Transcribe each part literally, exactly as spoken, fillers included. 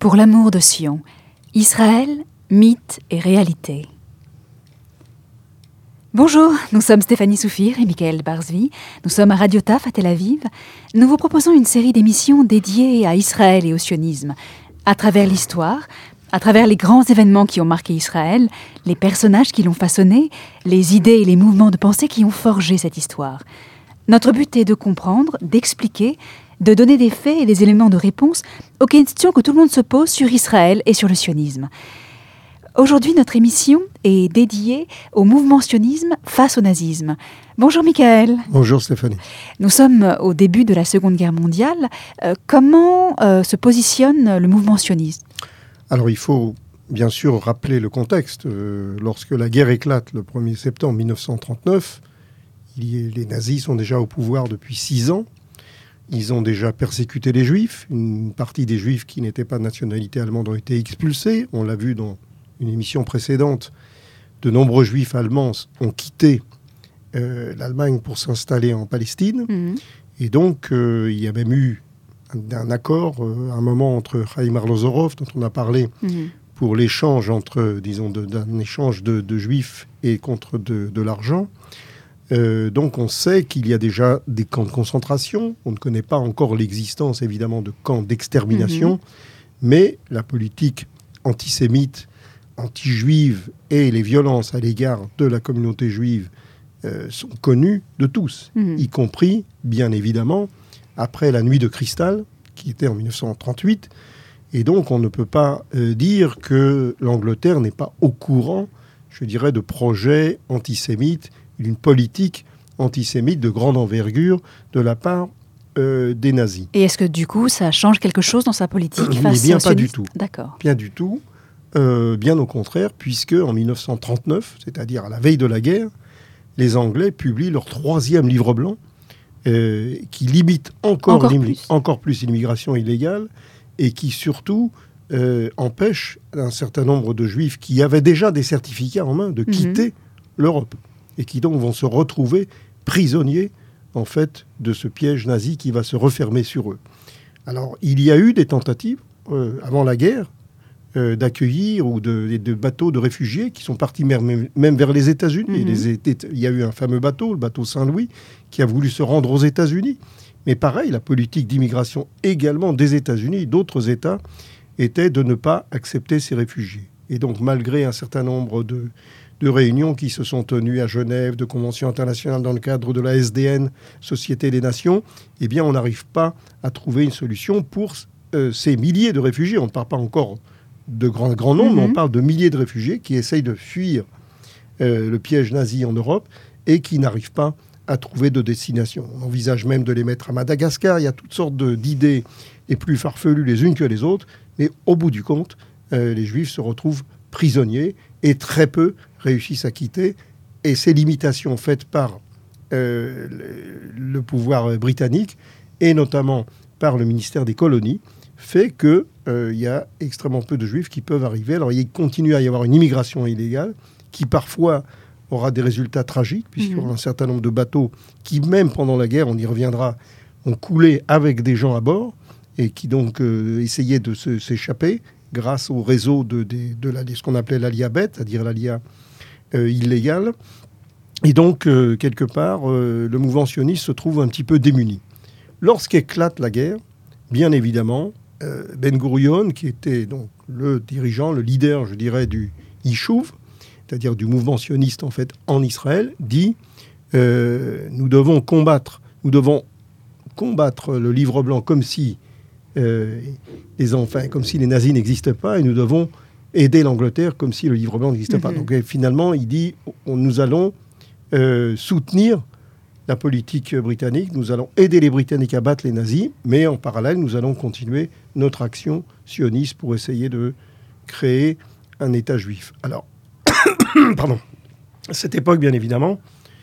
Pour l'amour de Sion, Israël, mythe et réalité. Bonjour, nous sommes Stéphanie Soufir et Michael Barzvi. Nous sommes à Radio Taf à Tel Aviv. Nous vous proposons une série d'émissions dédiées à Israël et au sionisme, à travers l'histoire, à travers les grands événements qui ont marqué Israël, les personnages qui l'ont façonné, les idées et les mouvements de pensée qui ont forgé cette histoire. Notre but est de comprendre, d'expliquer, de donner des faits et des éléments de réponse aux questions que tout le monde se pose sur Israël et sur le sionisme. Aujourd'hui, notre émission est dédiée au mouvement sionisme face au nazisme. Bonjour Michael. Bonjour Stéphanie. Nous sommes au début de la Seconde Guerre mondiale. Euh, comment euh, se positionne le mouvement sioniste ? Alors il faut bien sûr rappeler le contexte. Euh, lorsque la guerre éclate le premier septembre mille neuf cent trente-neuf, il y est, les nazis sont déjà au pouvoir depuis six ans. Ils ont déjà persécuté les Juifs. Une partie des Juifs qui n'étaient pas de nationalité allemande ont été expulsés. On l'a vu dans une émission précédente. De nombreux Juifs allemands ont quitté euh, l'Allemagne pour s'installer en Palestine. Mmh. Et donc, euh, il y a même eu un, un accord, euh, un moment entre Chaim Arlozorov, dont on a parlé, mmh. pour l'échange entre, disons, de, d'un échange de, de Juifs et contre de, de l'argent. Euh, donc on sait qu'il y a déjà des camps de concentration. On ne connaît pas encore l'existence, évidemment, de camps d'extermination. Mmh. Mais la politique antisémite, anti-juive et les violences à l'égard de la communauté juive euh, sont connues de tous, mmh. y compris, bien évidemment, après la nuit de cristal, qui était en mille neuf cent trente-huit. Et donc on ne peut pas euh, dire que l'Angleterre n'est pas au courant, je dirais, de projets antisémites, d'une politique antisémite de grande envergure de la part euh, des nazis. Et est-ce que du coup ça change quelque chose dans sa politique euh, face Mais bien aux pas sionistes ? du tout. D'accord. Bien du tout. Euh, bien au contraire, puisque en mille neuf cent trente-neuf, c'est-à-dire à la veille de la guerre, les Anglais publient leur troisième livre blanc euh, qui limite encore, encore, l'immi- plus. encore plus l'immigration illégale et qui surtout euh, empêche un certain nombre de Juifs qui avaient déjà des certificats en main de quitter mmh. l'Europe. Et qui donc vont se retrouver prisonniers, en fait, de ce piège nazi qui va se refermer sur eux. Alors, il y a eu des tentatives, euh, avant la guerre, euh, d'accueillir ou de, de bateaux de réfugiés qui sont partis même, même vers les États-Unis. Mm-hmm. Et les, il y a eu un fameux bateau, le bateau Saint-Louis, qui a voulu se rendre aux États-Unis. Mais pareil, la politique d'immigration également des États-Unis, d'autres États, était de ne pas accepter ces réfugiés. Et donc, malgré un certain nombre de... de réunions qui se sont tenues à Genève, de conventions internationales dans le cadre de la S D N, Société des Nations, eh bien, on n'arrive pas à trouver une solution pour euh, ces milliers de réfugiés. On ne parle pas encore de grands grand nombres, mm-hmm. mais on parle de milliers de réfugiés qui essayent de fuir euh, le piège nazi en Europe et qui n'arrivent pas à trouver de destination. On envisage même de les mettre à Madagascar. Il y a toutes sortes de, d'idées les plus farfelues les unes que les autres, mais au bout du compte, euh, les Juifs se retrouvent prisonniers et très peu réussissent à quitter. Et ces limitations faites par euh, le, le pouvoir britannique, et notamment par le ministère des colonies, fait qu'il euh, y a extrêmement peu de Juifs qui peuvent arriver. Alors il continue à y avoir une immigration illégale qui parfois aura des résultats tragiques, puisqu'il y aura un certain nombre de bateaux qui, même pendant la guerre, on y reviendra, ont coulé avec des gens à bord, et qui donc euh, essayaient de se, s'échapper grâce au réseau de, de, de, la, de ce qu'on appelait l'alia bête, c'est-à-dire l'alia Euh, illégale. Et donc, euh, quelque part, euh, le mouvement sioniste se trouve un petit peu démuni. Lorsqu'éclate la guerre, bien évidemment, euh, Ben Gurion, qui était donc le dirigeant, le leader, je dirais, du Yishuv, c'est-à-dire du mouvement sioniste, en fait, en Israël, dit euh, nous devons combattre, nous devons combattre le livre blanc comme si, euh, les, enfin, comme si les nazis n'existaient pas, et nous devons aider l'Angleterre comme si le livre blanc n'existait mmh. pas. Donc euh, finalement, il dit, on, nous allons euh, soutenir la politique britannique, nous allons aider les Britanniques à battre les nazis, mais en parallèle, nous allons continuer notre action sioniste pour essayer de créer un État juif. Alors, pardon, à cette époque, bien évidemment,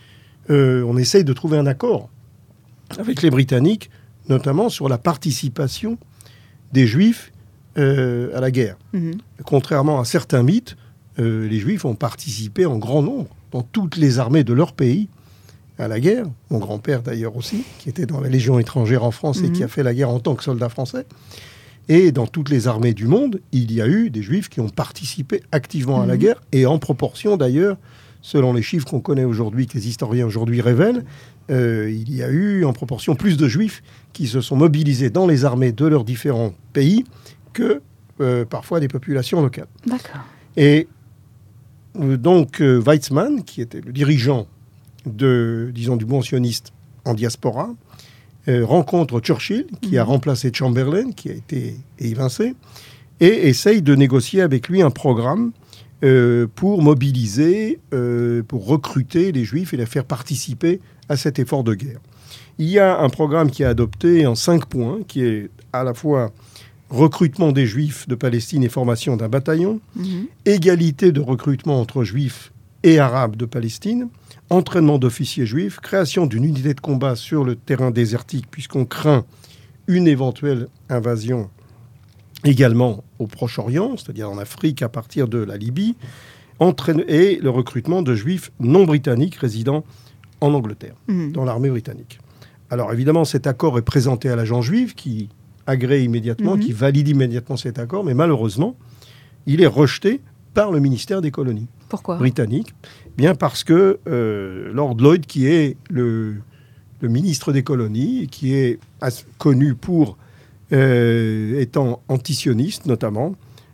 euh, on essaye de trouver un accord avec les Britanniques, notamment sur la participation des Juifs Euh, à la guerre. Mmh. Contrairement à certains mythes, euh, les Juifs ont participé en grand nombre dans toutes les armées de leur pays à la guerre. Mon grand-père d'ailleurs aussi, qui était dans la Légion étrangère en France mmh. et qui a fait la guerre en tant que soldat français. Et dans toutes les armées du monde, il y a eu des Juifs qui ont participé activement à la guerre, et en proportion d'ailleurs, selon les chiffres qu'on connaît aujourd'hui, que les historiens aujourd'hui révèlent, euh, il y a eu en proportion plus de Juifs qui se sont mobilisés dans les armées de leurs différents pays que euh, parfois des populations locales. D'accord. Et euh, donc euh, Weizmann, qui était le dirigeant de, disons, du mouvement sioniste en diaspora, euh, rencontre Churchill, qui mmh. a remplacé Chamberlain, qui a été évincé, et essaye de négocier avec lui un programme Euh, pour mobiliser, euh, pour recruter les Juifs et les faire participer à cet effort de guerre. Il y a un programme qui est adopté en cinq points, qui est à la fois recrutement des Juifs de Palestine et formation d'un bataillon, mmh. égalité de recrutement entre Juifs et Arabes de Palestine, entraînement d'officiers juifs, création d'une unité de combat sur le terrain désertique, puisqu'on craint une éventuelle invasion également au Proche-Orient, c'est-à-dire en Afrique à partir de la Libye, entraîne, et le recrutement de Juifs non britanniques résidant en Angleterre, mmh. dans l'armée britannique. Alors évidemment, cet accord est présenté à l'agent juif qui agrée immédiatement, mmh. qui valide immédiatement cet accord, mais malheureusement, il est rejeté par le ministère des colonies Pourquoi britanniques. Bien parce que euh, Lord Lloyd, qui est le, le ministre des colonies, qui est as- connu pour Euh, étant antisioniste notamment.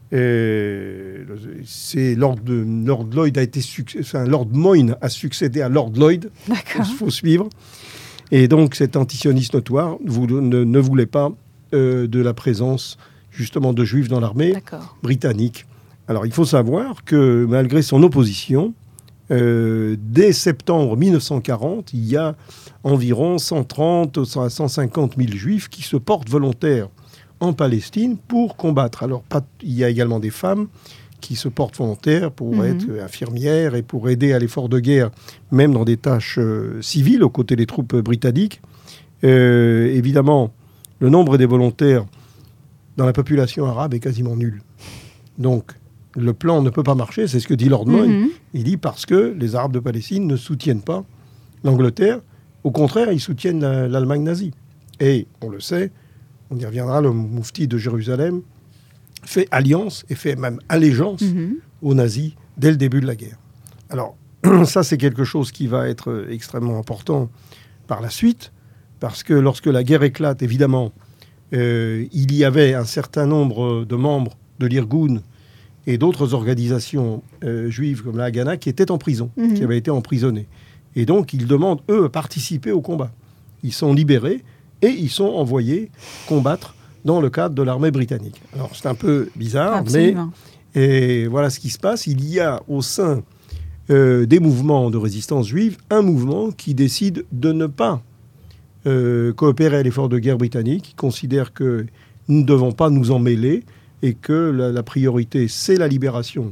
Euh, c'est Lord, de, Lord Lloyd a été suc- enfin, Lord Moyne a succédé à Lord Lloyd. Il faut suivre. Et donc cet antisioniste notoire vous, ne, ne voulait pas euh, de la présence justement de Juifs dans l'armée D'accord. britannique. Alors il faut savoir que malgré son opposition, euh, dès septembre mille neuf cent quarante, il y a environ cent trente à cent cinquante mille Juifs qui se portent volontaires en Palestine pour combattre. Alors, pas, il y a également des femmes qui se portent volontaires pour mmh. être infirmières et pour aider à l'effort de guerre, même dans des tâches euh, civiles, aux côtés des troupes britanniques. Euh, évidemment, le nombre des volontaires dans la population arabe est quasiment nul. Donc, le plan ne peut pas marcher, c'est ce que dit Lord Moyne. Mmh. Il dit parce que les Arabes de Palestine ne soutiennent pas l'Angleterre. Au contraire, ils soutiennent la, l'Allemagne nazie. Et, on le sait, on y reviendra, le moufti de Jérusalem fait alliance et fait même allégeance mmh. aux nazis dès le début de la guerre. Alors, ça, c'est quelque chose qui va être extrêmement important par la suite, parce que lorsque la guerre éclate, évidemment, euh, il y avait un certain nombre de membres de l'Irgun et d'autres organisations euh, juives comme la Haganah qui étaient en prison, mmh. qui avaient été emprisonnés. Et donc, ils demandent, eux, à participer au combat. Ils sont libérés et ils sont envoyés combattre dans le cadre de l'armée britannique. Alors, c'est un peu bizarre, Absolument. mais et voilà ce qui se passe. Il y a au sein euh, des mouvements de résistance juive un mouvement qui décide de ne pas euh, coopérer à l'effort de guerre britannique, qui considère que nous ne devons pas nous en mêler et que la, la priorité, c'est la libération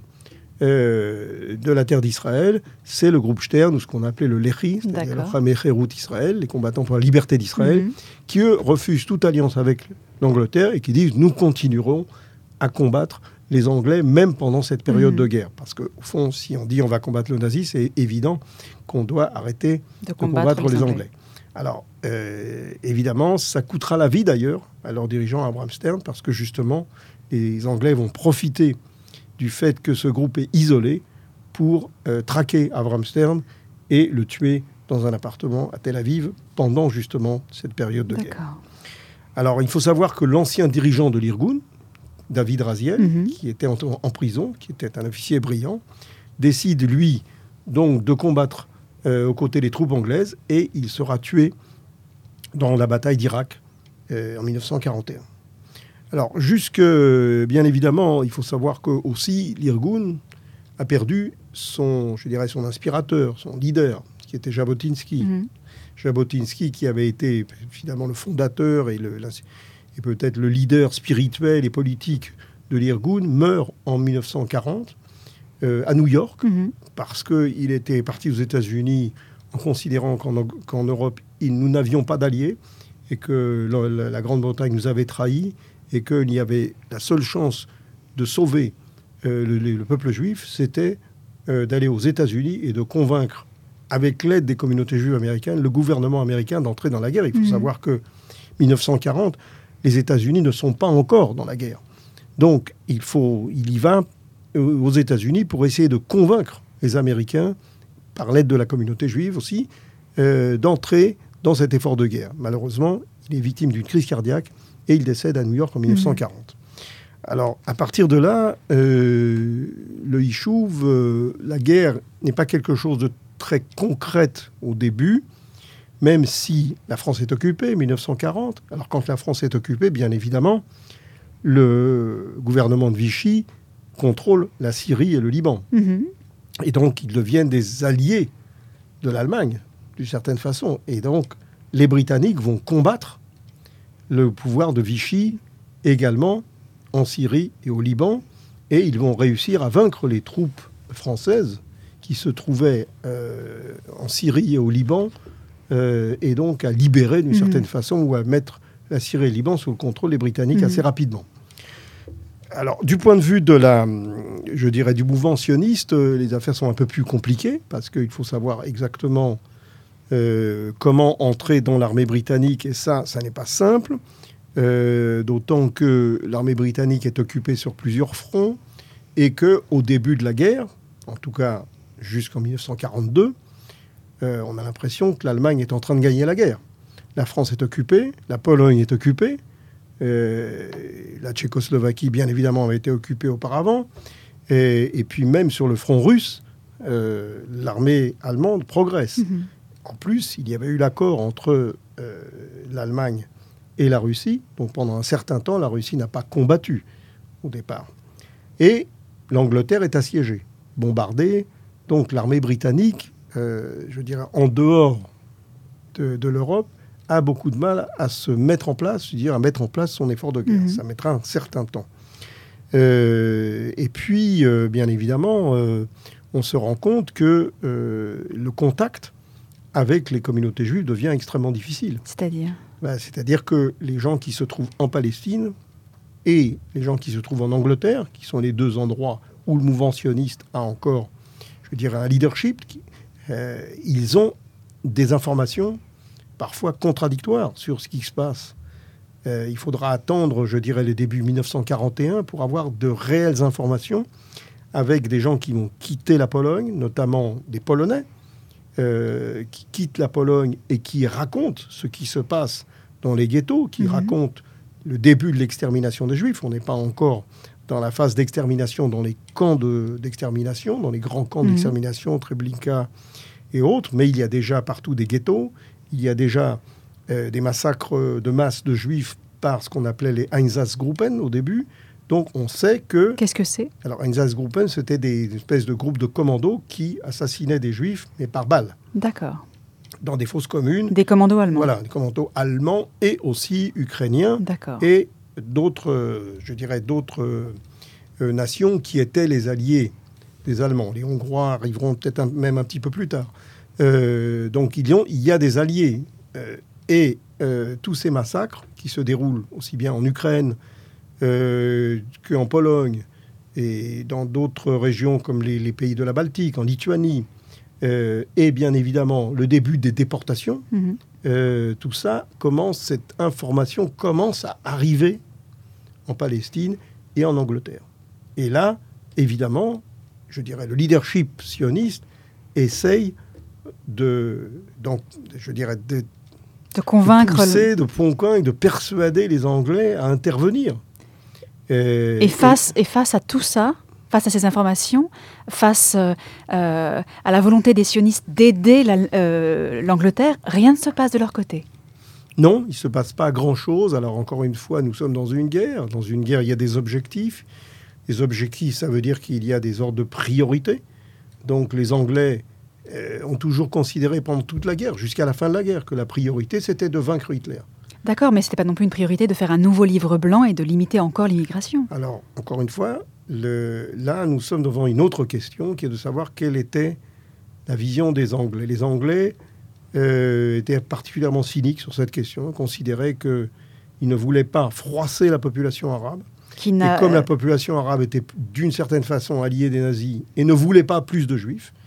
Euh, de la terre d'Israël, c'est le groupe Stern, ou ce qu'on appelait le Lehi, c'est-à-dire le Chamé Hérout Israël, les combattants pour la liberté d'Israël, mm-hmm. qui, eux, refusent toute alliance avec l'Angleterre et qui disent « nous continuerons à combattre les Anglais, même pendant cette période mm-hmm. de guerre ». Parce qu'au fond, si on dit « on va combattre le nazi », c'est évident qu'on doit arrêter de, de combattre, combattre les, les Anglais. Anglais. Alors, euh, évidemment, ça coûtera la vie, d'ailleurs, à leur dirigeant Abraham Stern, parce que, justement, les Anglais vont profiter du fait que ce groupe est isolé pour euh, traquer Abraham Stern et le tuer dans un appartement à Tel Aviv pendant justement cette période de D'accord. guerre. Alors, il faut savoir que l'ancien dirigeant de l'Irgun, David Raziel, mm-hmm. qui était en, en prison, qui était un officier brillant, décide, lui, donc de combattre euh, aux côtés des troupes anglaises et il sera tué dans la bataille d'Irak euh, en mille neuf cent quarante et un. Alors, jusque, bien évidemment, il faut savoir que aussi l'Irgun a perdu son, je dirais, son inspirateur, son leader, qui était Jabotinsky. Mm-hmm. Jabotinsky, qui avait été finalement le fondateur et, le, et peut-être le leader spirituel et politique de l'Irgun, meurt en mille neuf cent quarante euh, à New York, mm-hmm. parce qu'il était parti aux États-Unis en considérant qu'en, qu'en Europe, il, nous n'avions pas d'alliés et que la, la Grande-Bretagne nous avait trahis. Et qu'il y avait la seule chance de sauver euh, le, le peuple juif, c'était euh, d'aller aux États-Unis et de convaincre, avec l'aide des communautés juives américaines, le gouvernement américain d'entrer dans la guerre. Il faut mmh. savoir que mille neuf cent quarante, les États-Unis ne sont pas encore dans la guerre. Donc, il, faut, il y va aux États-Unis pour essayer de convaincre les Américains, par l'aide de la communauté juive aussi, euh, d'entrer dans cet effort de guerre. Malheureusement, il est victime d'une crise cardiaque et il décède à New York en dix-neuf cent quarante. Mmh. Alors, à partir de là, euh, le Yishuv, euh, la guerre n'est pas quelque chose de très concrète au début, même si la France est occupée, dix-neuf cent quarante. Alors, quand la France est occupée, bien évidemment, le gouvernement de Vichy contrôle la Syrie et le Liban. Mmh. Et donc, ils deviennent des alliés de l'Allemagne, d'une certaine façon. Et donc, les Britanniques vont combattre le pouvoir de Vichy également en Syrie et au Liban. Et ils vont réussir à vaincre les troupes françaises qui se trouvaient euh, en Syrie et au Liban, euh, et donc à libérer d'une mmh. certaine façon, ou à mettre la Syrie et le Liban sous le contrôle des Britanniques mmh. assez rapidement. Alors, du point de vue de la, je dirais, du mouvement sioniste, les affaires sont un peu plus compliquées, parce qu'il faut savoir exactement euh, comment entrer dans l'armée britannique, et ça, ça n'est pas simple, euh, d'autant que l'armée britannique est occupée sur plusieurs fronts, et qu'au début de la guerre, en tout cas jusqu'en dix-neuf cent quarante-deux, euh, on a l'impression que l'Allemagne est en train de gagner la guerre. La France est occupée, la Pologne est occupée, Euh, la Tchécoslovaquie, bien évidemment, avait été occupée auparavant. Et, et puis même sur le front russe, euh, l'armée allemande progresse. Mmh. En plus, il y avait eu l'accord entre euh, l'Allemagne et la Russie. Donc pendant un certain temps, la Russie n'a pas combattu au départ. Et l'Angleterre est assiégée, bombardée. Donc l'armée britannique, euh, je dirais, en dehors de, de l'Europe, a beaucoup de mal à se mettre en place, c'est-à-dire à mettre en place son effort de guerre. Mmh. Ça mettra un certain temps. Euh, et puis, euh, bien évidemment, euh, on se rend compte que euh, le contact avec les communautés juives devient extrêmement difficile. C'est-à-dire bah, C'est-à-dire que les gens qui se trouvent en Palestine et les gens qui se trouvent en Angleterre, qui sont les deux endroits où le mouvement sioniste a encore, je dirais, un leadership, qui, euh, ils ont des informations parfois contradictoires sur ce qui se passe. Euh, il faudra attendre, je dirais, les débuts dix-neuf cent quarante et un pour avoir de réelles informations avec des gens qui vont quitter la Pologne, notamment des Polonais, euh, qui quittent la Pologne et qui racontent ce qui se passe dans les ghettos, qui mmh. racontent le début de l'extermination des Juifs. On n'est pas encore dans la phase d'extermination, dans les camps de, d'extermination, dans les grands camps mmh. d'extermination, Treblinka et autres, mais il y a déjà partout des ghettos. Il y a déjà euh, des massacres de masse de Juifs par ce qu'on appelait les Einsatzgruppen au début. Donc on sait que... Qu'est-ce que c'est ? Alors Einsatzgruppen, c'était des espèces de groupes de commandos qui assassinaient des Juifs, mais par balles. D'accord. Dans des fosses communes. Des commandos allemands. Voilà, des commandos allemands et aussi ukrainiens. D'accord. Et d'autres, euh, je dirais, d'autres euh, nations qui étaient les alliés des Allemands. Les Hongrois arriveront peut-être un, même un petit peu plus tard. Euh, donc il y, a, il y a des alliés euh, et euh, tous ces massacres qui se déroulent aussi bien en Ukraine euh, qu'en Pologne et dans d'autres régions comme les, les pays de la Baltique, en Lituanie, euh, et bien évidemment le début des déportations, mmh. euh, tout ça commence, cette information commence à arriver en Palestine et en Angleterre. Et là, évidemment, je dirais, le leadership sioniste essaye de, donc, je dirais, de, de convaincre, de pousser, le... de convaincre, de persuader les Anglais à intervenir. Et, et, face, et... et face à tout ça, face à ces informations, face euh, euh, à la volonté des sionistes d'aider la, euh, l'Angleterre, rien ne se passe de leur côté. Non, il ne se passe pas grand-chose. Alors, encore une fois, nous sommes dans une guerre. Dans une guerre, il y a des objectifs. Les objectifs, ça veut dire qu'il y a des ordres de priorité. Donc, les Anglais euh, ont toujours considéré pendant toute la guerre, jusqu'à la fin de la guerre, que la priorité, c'était de vaincre Hitler. D'accord, mais ce n'était pas non plus une priorité de faire un nouveau livre blanc et de limiter encore l'immigration. Alors, encore une fois, le, là, nous sommes devant une autre question, qui est de savoir quelle était la vision des Anglais. Les Anglais euh, étaient particulièrement cyniques sur cette question, considéraient qu'ils ne voulaient pas froisser la population arabe. Qui n'a... Et comme la population arabe était d'une certaine façon alliée des nazis et ne voulait pas plus de juifs,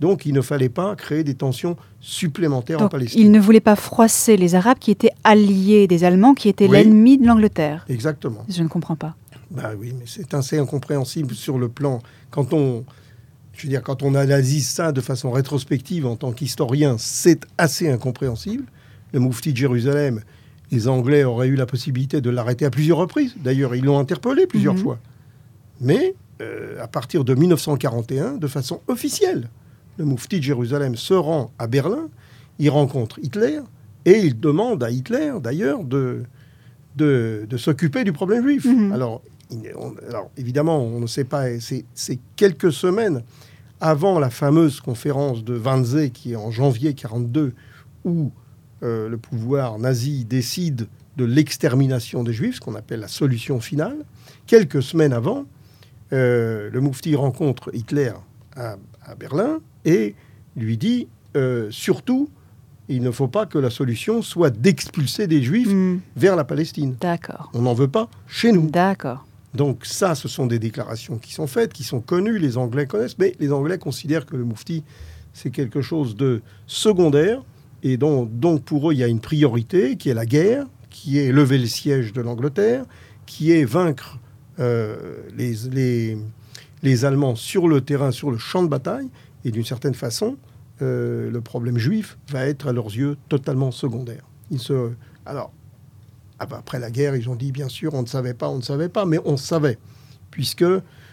Donc, il ne fallait pas créer des tensions supplémentaires Donc, en Palestine. Il ne voulait pas froisser les Arabes qui étaient alliés des Allemands, qui étaient oui. l'ennemi de l'Angleterre. Exactement. Je ne comprends pas. Ben oui, mais c'est assez incompréhensible sur le plan... Quand on, je veux dire, quand on analyse ça de façon rétrospective en tant qu'historien, c'est assez incompréhensible. Le Moufti de Jérusalem, les Anglais auraient eu la possibilité de l'arrêter à plusieurs reprises. D'ailleurs, ils l'ont interpellé plusieurs mmh. fois. Mais euh, à partir de dix-neuf cent quarante et un, de façon officielle, le Moufti de Jérusalem se rend à Berlin, il rencontre Hitler, et il demande à Hitler, d'ailleurs, de, de, de s'occuper du problème juif. Mmh. Alors, on, alors, évidemment, on ne sait pas, c'est, c'est quelques semaines avant la fameuse conférence de Wannsee, qui est en janvier quarante-deux, où euh, le pouvoir nazi décide de l'extermination des Juifs, ce qu'on appelle la solution finale. Quelques semaines avant, euh, le Moufti rencontre Hitler à, à Berlin, et lui dit, euh, surtout, il ne faut pas que la solution soit d'expulser des Juifs mmh. vers la Palestine. D'accord. On n'en veut pas chez nous. D'accord. Donc ça, ce sont des déclarations qui sont faites, qui sont connues, les Anglais connaissent, mais les Anglais considèrent que le Moufti, c'est quelque chose de secondaire, et donc, donc pour eux, il y a une priorité, qui est la guerre, qui est lever le siège de l'Angleterre, qui est vaincre euh, les, les, les Allemands sur le terrain, sur le champ de bataille, et d'une certaine façon, euh, le problème juif va être à leurs yeux totalement secondaire. Ils se... Alors, après la guerre, ils ont dit, bien sûr, on ne savait pas, on ne savait pas, mais on savait, puisque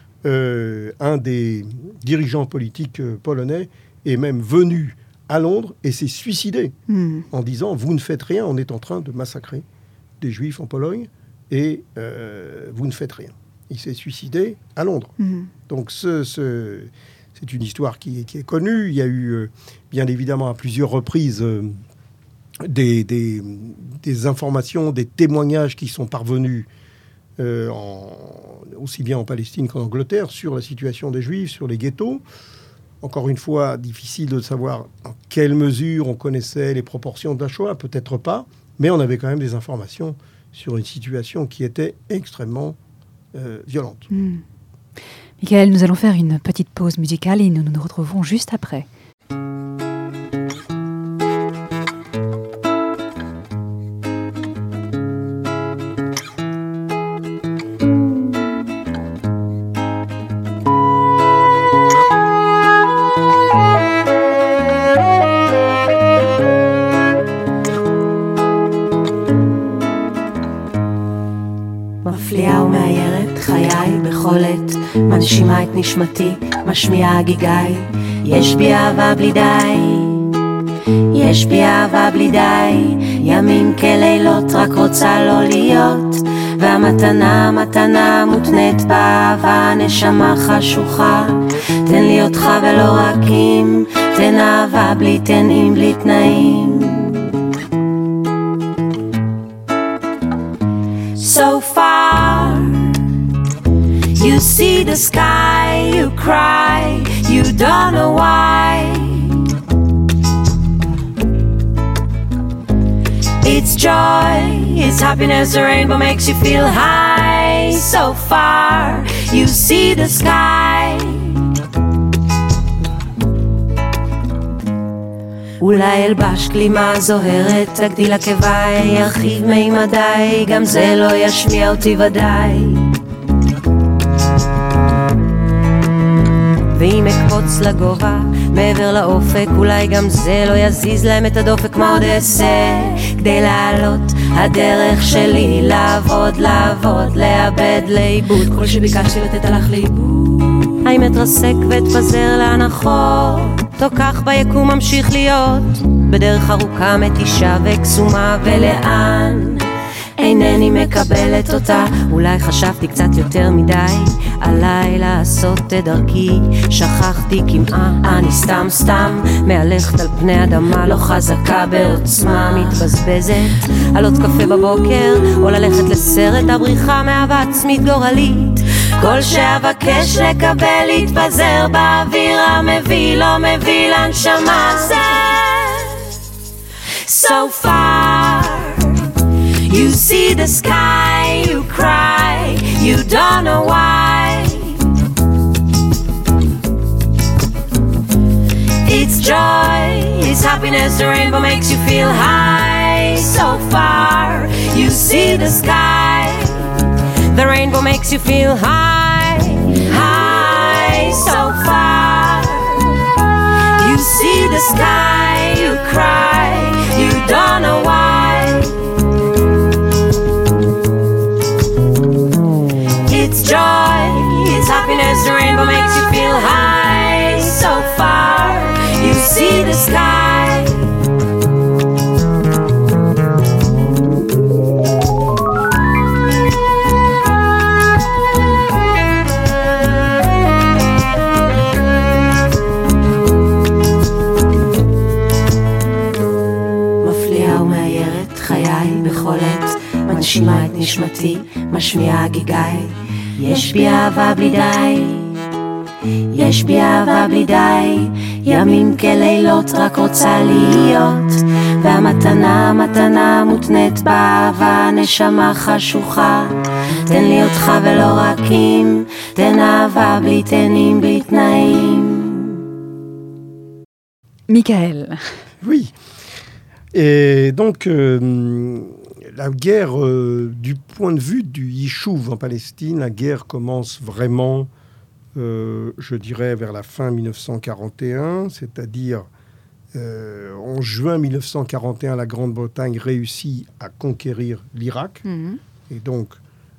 euh, un des dirigeants politiques euh, polonais est même venu à Londres et s'est suicidé mmh. en disant, vous ne faites rien, on est en train de massacrer des Juifs en Pologne, et euh, vous ne faites rien. Il s'est suicidé à Londres. Mmh. Donc, ce... ce c'est une histoire qui est, qui est connue. Il y a eu, euh, bien évidemment, à plusieurs reprises, euh, des, des, des informations, des témoignages qui sont parvenus euh, en, aussi bien en Palestine qu'en Angleterre sur la situation des Juifs, sur les ghettos. Encore une fois, difficile de savoir en quelle mesure on connaissait les proportions de la Shoah, peut-être pas, mais on avait quand même des informations sur une situation qui était extrêmement euh, violente. Mmh. Michael, nous allons faire une petite pause musicale et nous nous retrouvons juste après. מפליאה ומאיירת חיי בכל עת מנשימה את נשמתי, משמיעה גיגי. יש בי אהבה בלי די, יש בי אהבה בלי די. ימים כלילות רק רוצה לא להיות, והמתנה מתנה מותנית באהבה. נשמה חשוכה, תן לי אותך ולא רק אם, תן אהבה בלי תנאים בלי תנאים. So far you see the sky, you cry, you don't know why. It's joy, it's happiness, the rainbow makes you feel high. So far, you see the sky. אולי אלבש כלימה זוהרת, תגדיל עקביי, ירחיב מימדיי, גם זה לא ישמיע אותי ודאי. ואם אקפוץ לגובה, מעבר לאופק, אולי גם זה לא יזיז להם את הדופק. מה עוד אעשה כדי לעלות? הדרך שלי לעבוד, לעבוד, לאבד, לאיבוד. כל שביקשתי לתת הלך לאיבוד. האם אתרסק ואתפזר להנחות, או כך ביקום ממשיך להיות בדרך ארוכה מתישה וקסומה, ולאן אינני מקבלת אותה. אולי חשבתי קצת יותר מדי עליי לעשות את דרכי, שכחתי כמעה, אני סתם סתם מהלכת על פני אדמה לא חזקה בעוצמה, מתבזבזת על עוד קפה בבוקר או ללכת לסרט, הבריחה מאהבה עצמית גורלית. כל שאבקש לקבל להתפזר באוויר המביא לא מביא לנשמה. זה So far you see the sky, you cry, you don't know why. It's joy, it's happiness, the rainbow makes you feel high. So far, you see the sky. The rainbow makes you feel high, high. So far, you see the sky, you cry, you don't know why. It's joy, it's happiness, the rainbow makes you feel high. So far, you see the sky. מפליאה ומאיירת חיי בכל עת, מנשימה את נשמתי, משמיעה גיגיי. יש בי אהבה בלי די, יש בי אהבה בלי די, ימים כלילות רק רוצה להיות, והמתנה, מתנה מותנית באהבה, נשמה חשוכה, תן לי אותך ולא רק אם, תן אהבה בלי תנים, בלי תנאים. Michael. Oui. Et donc, euh, la guerre, euh, du point de vue du Yishuv en Palestine, la guerre commence vraiment, euh, je dirais, vers la fin dix-neuf cent quarante et un, c'est-à-dire euh, en juin dix-neuf cent quarante et un, la Grande-Bretagne réussit à conquérir l'Irak. Mhm. Et donc,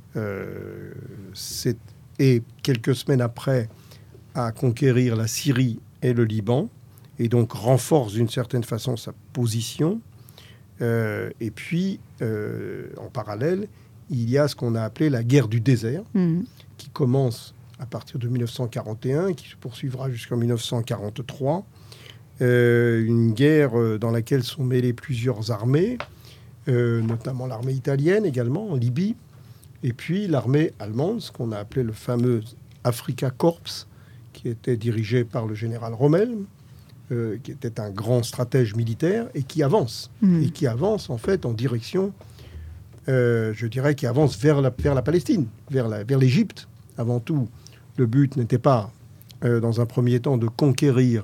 euh, c'est, et quelques semaines après, à conquérir la Syrie et le Liban. Et donc renforce d'une certaine façon sa position. Euh, et puis, euh, en parallèle, il y a ce qu'on a appelé la guerre du désert, mmh. qui commence à partir de dix-neuf cent quarante et un, qui se poursuivra jusqu'en dix-neuf cent quarante-trois. Euh, une guerre dans laquelle sont mêlées plusieurs armées, euh, notamment l'armée italienne également, en Libye, et puis l'armée allemande, ce qu'on a appelé le fameux Afrika Korps, qui était dirigé par le général Rommel, Euh, qui était un grand stratège militaire et qui avance, mmh. et qui avance en fait en direction, euh, je dirais, qui avance vers la, vers la Palestine, vers, la, vers l'Égypte. Avant tout, le but n'était pas, euh, dans un premier temps, de conquérir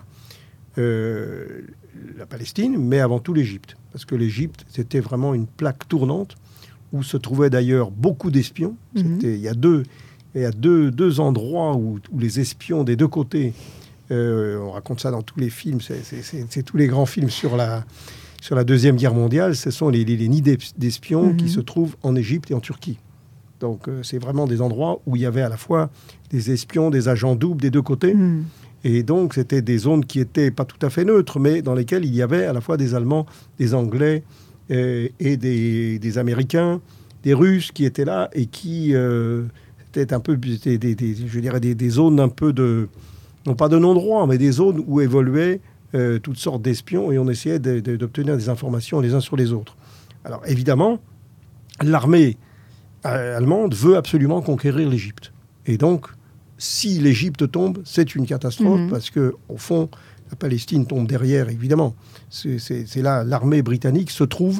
euh, la Palestine, mais avant tout l'Égypte. Parce que l'Égypte, c'était vraiment une plaque tournante où se trouvaient d'ailleurs beaucoup d'espions. Mmh. C'était, il y a deux, il y a deux, deux endroits où, où les espions des deux côtés... Euh, on raconte ça dans tous les films, c'est, c'est, c'est, c'est tous les grands films sur la, sur la Deuxième Guerre mondiale, ce sont les, les, les nids d'espions mmh. qui se trouvent en Égypte et en Turquie. Donc euh, c'est vraiment des endroits où il y avait à la fois des espions, des agents doubles des deux côtés. Mmh. Et donc c'était des zones qui n'étaient pas tout à fait neutres, mais dans lesquelles il y avait à la fois des Allemands, des Anglais euh, et des, des Américains, des Russes qui étaient là et qui euh, étaient un peu, des, des, des, je dirais, des, des zones un peu de... non pas de non-droit, mais des zones où évoluaient euh, toutes sortes d'espions et on essayait de, de, d'obtenir des informations les uns sur les autres. Alors évidemment, l'armée euh, allemande veut absolument conquérir l'Égypte. Et donc, si l'Égypte tombe, c'est une catastrophe mmh. parce que, au fond, la Palestine tombe derrière, évidemment. C'est, c'est, c'est là, l'armée britannique se trouve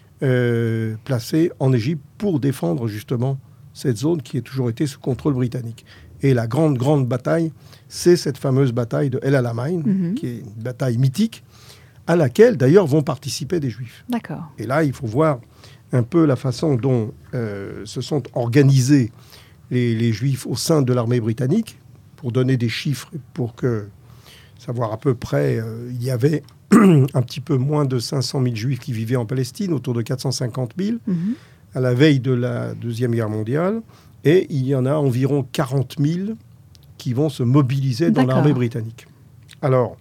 euh, placée en Égypte pour défendre justement cette zone qui a toujours été sous contrôle britannique. Et la grande, grande bataille, c'est cette fameuse bataille de El Alamein, mmh. qui est une bataille mythique, à laquelle, d'ailleurs, vont participer des Juifs. D'accord. Et là, il faut voir un peu la façon dont euh, se sont organisés les, les Juifs au sein de l'armée britannique, pour donner des chiffres, pour que, savoir à peu près, euh, il y avait un petit peu moins de cinq cent mille Juifs qui vivaient en Palestine, autour de quatre cent cinquante mille, mmh. à la veille de la Deuxième Guerre mondiale. Et il y en a environ quarante mille qui vont se mobiliser dans D'accord. l'armée britannique. Alors,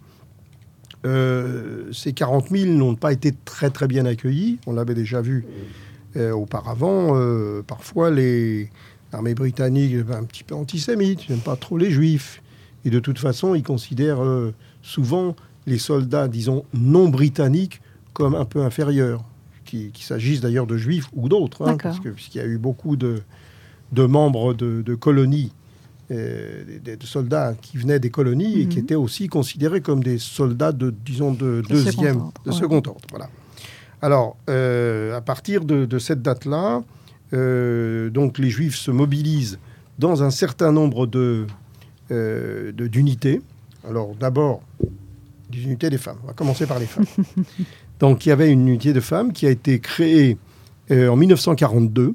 euh, ces quarante mille n'ont pas été très très bien accueillis. On l'avait déjà vu euh, auparavant. Euh, parfois, les, l'armée britannique est un petit peu antisémite, ils n'aiment pas trop les Juifs. Et de toute façon, ils considèrent euh, souvent les soldats, disons, non britanniques comme un peu inférieurs. Qu'il, qu'il s'agisse d'ailleurs de Juifs ou d'autres. Hein, parce que, puisqu'il y a eu beaucoup de... de membres de, de colonies, euh, de, de soldats qui venaient des colonies mmh. et qui étaient aussi considérés comme des soldats de, disons, de, de deuxième, second ordre, de ouais. second ordre. Voilà. Alors, euh, à partir de, de cette date-là, euh, donc les Juifs se mobilisent dans un certain nombre de, euh, de, d'unités. Alors, d'abord, des unités des femmes. On va commencer par les femmes. Donc, il y avait une unité de femmes qui a été créée euh, en mille neuf cent quarante-deux,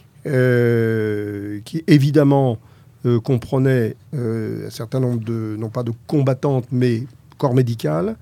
euh, qui évidemment euh, comprenait euh, un certain nombre de, non pas de combattantes, mais corps médical,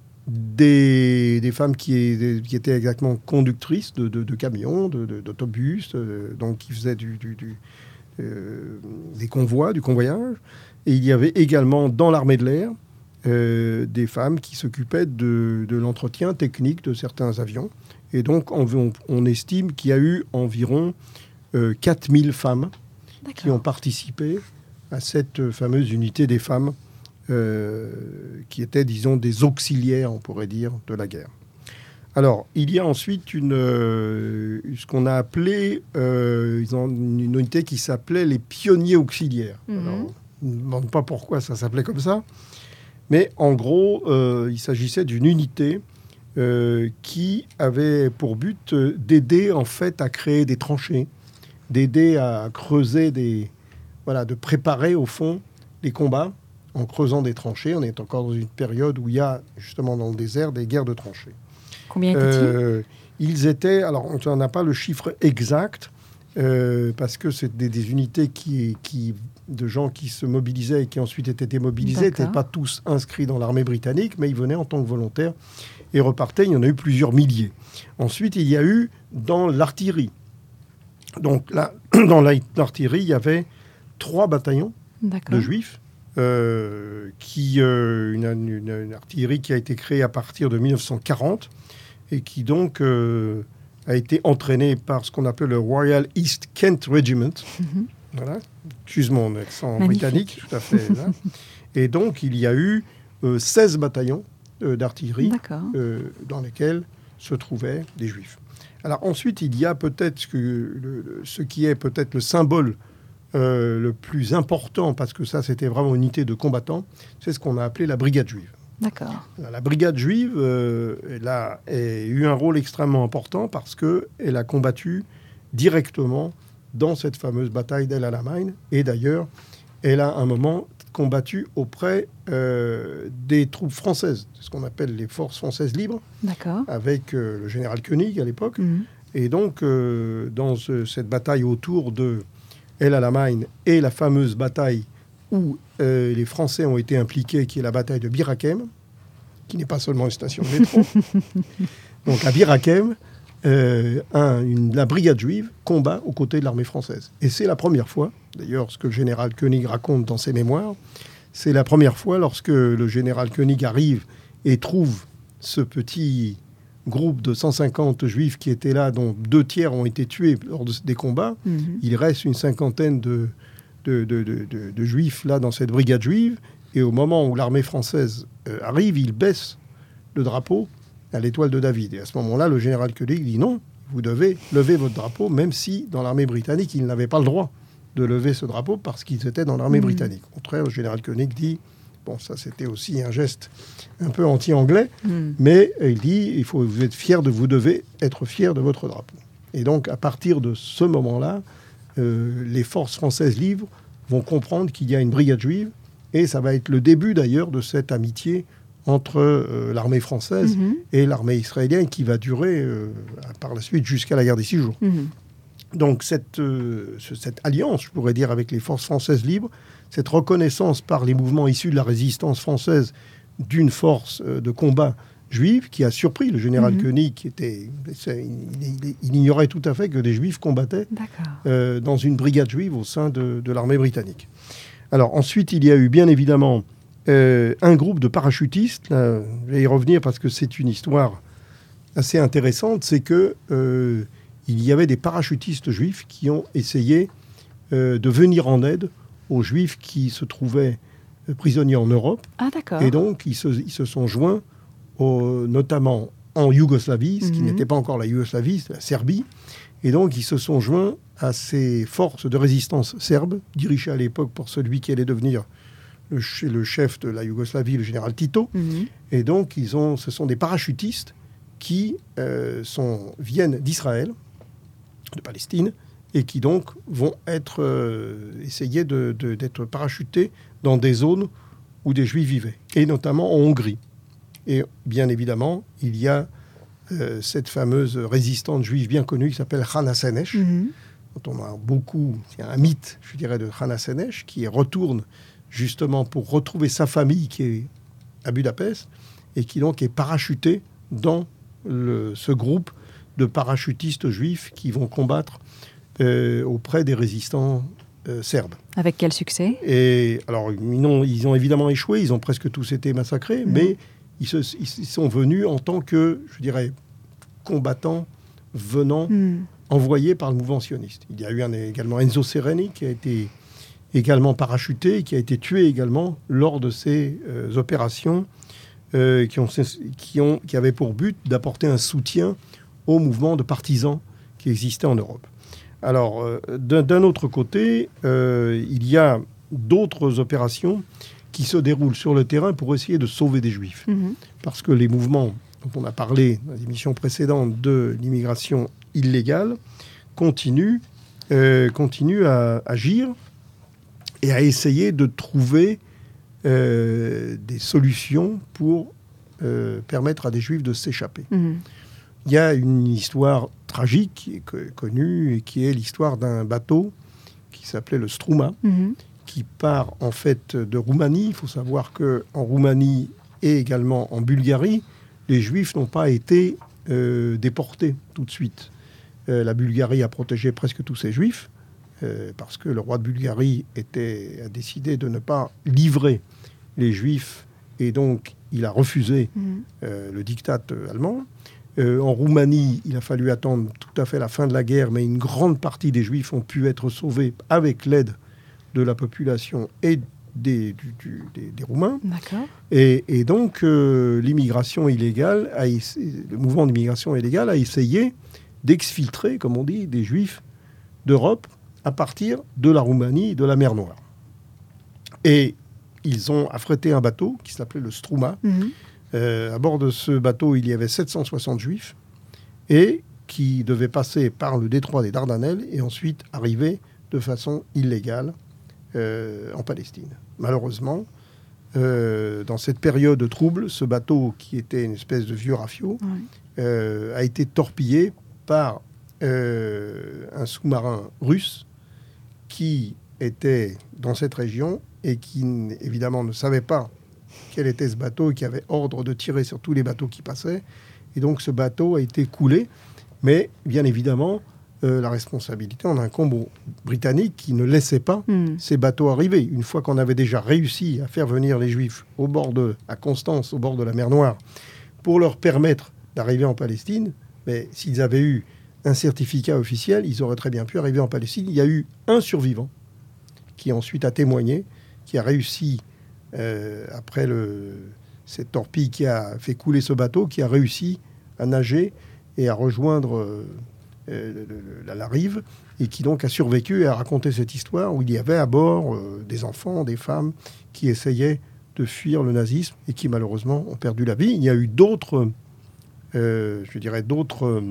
des, des femmes qui, qui étaient exactement conductrices de, de, de camions, de, de, d'autobus, euh, donc qui faisaient du, du, du, euh, des convois, du convoyage. Et il y avait également dans l'armée de l'air euh, des femmes qui s'occupaient de, de l'entretien technique de certains avions. Et donc, on, on, on estime qu'il y a eu environ euh, quatre mille femmes D'accord. qui ont participé à cette fameuse unité des femmes euh, qui étaient, disons, des auxiliaires, on pourrait dire, de la guerre. Alors, il y a ensuite une, euh, ce qu'on a appelé euh, ils ont une unité qui s'appelait les pionniers auxiliaires. Mm-hmm. Alors, je ne me demande pas pourquoi ça s'appelait comme ça, mais en gros, euh, il s'agissait d'une unité euh, qui avait pour but euh, d'aider en fait à créer des tranchées, d'aider à creuser des, voilà, de préparer au fond les combats en creusant des tranchées. On est encore dans une période où il y a justement dans le désert des guerres de tranchées. Combien étaient-ils ? euh, Ils étaient, alors on n'a pas le chiffre exact. Euh, parce que c'est des, des unités qui, qui, de gens qui se mobilisaient et qui ensuite étaient démobilisés, n'étaient pas tous inscrits dans l'armée britannique, mais ils venaient en tant que volontaires et repartaient. Il y en a eu plusieurs milliers. Ensuite, il y a eu dans l'artillerie. Donc là, dans l'artillerie, il y avait trois bataillons D'accord. de juifs, euh, qui, euh, une, une, une artillerie qui a été créée à partir de mille neuf cent quarante et qui donc... Euh, a été entraîné par ce qu'on appelle le Royal East Kent Regiment. Mm-hmm. Voilà. Excuse mon accent Magnifique. britannique, tout à fait. Là. Et donc, il y a eu euh, seize bataillons euh, d'artillerie euh, dans lesquels se trouvaient des Juifs. Alors ensuite, il y a peut-être ce, que, le, le, ce qui est peut-être le symbole euh, le plus important, parce que ça, c'était vraiment une unité de combattants, c'est ce qu'on a appelé la brigade juive. D'accord. La brigade juive, euh, elle a, a eu un rôle extrêmement important parce qu'elle a combattu directement dans cette fameuse bataille d'El Alamein. Et d'ailleurs, elle a à un moment combattu auprès euh, des troupes françaises, ce qu'on appelle les forces françaises libres, D'accord. avec euh, le général Koenig à l'époque. Mmh. Et donc, euh, dans ce, cette bataille autour de El Alamein et la fameuse bataille où euh, les Français ont été impliqués, qui est la bataille de Bir Hakeim, qui n'est pas seulement une station de métro. Donc, à Bir Hakeim, euh, un, une, la brigade juive combat aux côtés de l'armée française. Et c'est la première fois, d'ailleurs, ce que le général Koenig raconte dans ses mémoires, c'est la première fois lorsque le général Koenig arrive et trouve ce petit groupe de cent cinquante juifs qui étaient là, dont deux tiers ont été tués lors de, des combats. Mmh. Il reste une cinquantaine de... De, de, de, de, de juifs là dans cette brigade juive, et au moment où l'armée française euh, arrive, il baisse le drapeau à l'étoile de David. Et à ce moment-là, le général Koenig dit non, vous devez lever votre drapeau, même si dans l'armée britannique, ils n'avaient pas le droit de lever ce drapeau parce qu'ils étaient dans l'armée mmh. britannique. Au contraire, le général Koenig dit, bon, ça c'était aussi un geste un peu anti-anglais, mmh. mais il dit, il faut, vous êtes fiers de, vous devez être fiers de votre drapeau. Et donc, à partir de ce moment-là, Euh, les forces françaises libres vont comprendre qu'il y a une brigade juive, et ça va être le début d'ailleurs de cette amitié entre euh, l'armée française mmh. et l'armée israélienne qui va durer euh, par la suite jusqu'à la guerre des Six Jours. Mmh. Donc cette, euh, cette alliance, je pourrais dire, avec les forces françaises libres, cette reconnaissance par les mouvements issus de la résistance française d'une force euh, de combat juive qui a surpris le général mmh. Koenig, qui était, il, il, il ignorait tout à fait que des juifs combattaient euh, dans une brigade juive au sein de, de l'armée britannique. Alors ensuite, il y a eu bien évidemment euh, un groupe de parachutistes. Là, je vais y revenir parce que c'est une histoire assez intéressante. C'est que euh, il y avait des parachutistes juifs qui ont essayé euh, de venir en aide aux juifs qui se trouvaient euh, prisonniers en Europe. Ah, d'accord. Et donc, ils se, ils se sont joints Au, notamment en Yougoslavie, ce qui mmh. n'était pas encore la Yougoslavie, c'était la Serbie. Et donc, ils se sont joints à ces forces de résistance serbes, dirigées à l'époque par celui qui allait devenir le, le chef de la Yougoslavie, le général Tito. Mmh. Et donc, ils ont, ce sont des parachutistes qui euh, sont, viennent d'Israël, de Palestine, et qui donc vont être, euh, essayer de, de, d'être parachutés dans des zones où des Juifs vivaient, et notamment en Hongrie. Et bien évidemment, il y a euh, cette fameuse résistante juive bien connue qui s'appelle Hana Senesh, mm-hmm. dont on a beaucoup, il y a un mythe, je dirais, de Hana Senesh, qui retourne justement pour retrouver sa famille qui est à Budapest et qui donc est parachutée dans le, ce groupe de parachutistes juifs qui vont combattre euh, auprès des résistants euh, serbes. Avec quel succès ? Et alors, ils ont, ils ont évidemment échoué, ils ont presque tous été massacrés, mmh. mais ils, se, ils sont venus en tant que, je dirais, combattants venant, mmh. envoyés par le mouvement sioniste. Il y a eu un, également Enzo Sereni qui a été également parachuté et qui a été tué également lors de ces euh, opérations euh, qui, ont, qui, ont, qui avaient pour but d'apporter un soutien au mouvement de partisans qui existait en Europe. Alors, euh, d'un, d'un autre côté, euh, il y a d'autres opérations qui se déroulent sur le terrain pour essayer de sauver des Juifs. Mmh. Parce que les mouvements dont on a parlé dans les émissions précédentes de l'immigration illégale continuent, euh, continuent à agir et à essayer de trouver euh, des solutions pour euh, permettre à des Juifs de s'échapper. Mmh. Il y a une histoire tragique qui est connue et qui est l'histoire d'un bateau qui s'appelait le Struma, mmh. qui part en fait de Roumanie. Il faut savoir qu'en Roumanie et également en Bulgarie, les Juifs n'ont pas été euh, déportés tout de suite. Euh, la Bulgarie a protégé presque tous ses Juifs euh, parce que le roi de Bulgarie était, a décidé de ne pas livrer les Juifs et donc il a refusé mmh. euh, le diktat allemand. Euh, en Roumanie, il a fallu attendre tout à fait la fin de la guerre, mais une grande partie des Juifs ont pu être sauvés avec l'aide de la population et des, du, du, des, des Roumains. D'accord. Et, et donc, euh, l'immigration illégale, a essayé, le mouvement d'immigration illégale a essayé d'exfiltrer, comme on dit, des Juifs d'Europe à partir de la Roumanie et de la mer Noire. Et ils ont affrété un bateau qui s'appelait le Struma. Mm-hmm. Euh, à bord de ce bateau, il y avait sept cent soixante Juifs et qui devaient passer par le détroit des Dardanelles et ensuite arriver de façon illégale euh, en Palestine. Malheureusement, euh, dans cette période de trouble, ce bateau, qui était une espèce de vieux rafio, oui. euh, a été torpillé par euh, un sous-marin russe qui était dans cette région et qui, évidemment, ne savait pas quel était ce bateau et qui avait ordre de tirer sur tous les bateaux qui passaient. Et donc, ce bateau a été coulé. Mais, bien évidemment, euh, la responsabilité en incombe aux Britanniques qui ne laissaient pas mmh. ces bateaux arriver. Une fois qu'on avait déjà réussi à faire venir les Juifs au bord de, à Constance, au bord de la mer Noire, pour leur permettre d'arriver en Palestine, mais s'ils avaient eu un certificat officiel, ils auraient très bien pu arriver en Palestine. Il y a eu un survivant qui ensuite a témoigné, qui a réussi... Euh, après le, cette torpille qui a fait couler ce bateau, qui a réussi à nager et à rejoindre euh, le, le, la, la rive, et qui donc a survécu et a raconté cette histoire où il y avait à bord euh, des enfants, des femmes qui essayaient de fuir le nazisme et qui malheureusement ont perdu la vie. Il y a eu d'autres, euh, je dirais d'autres, euh,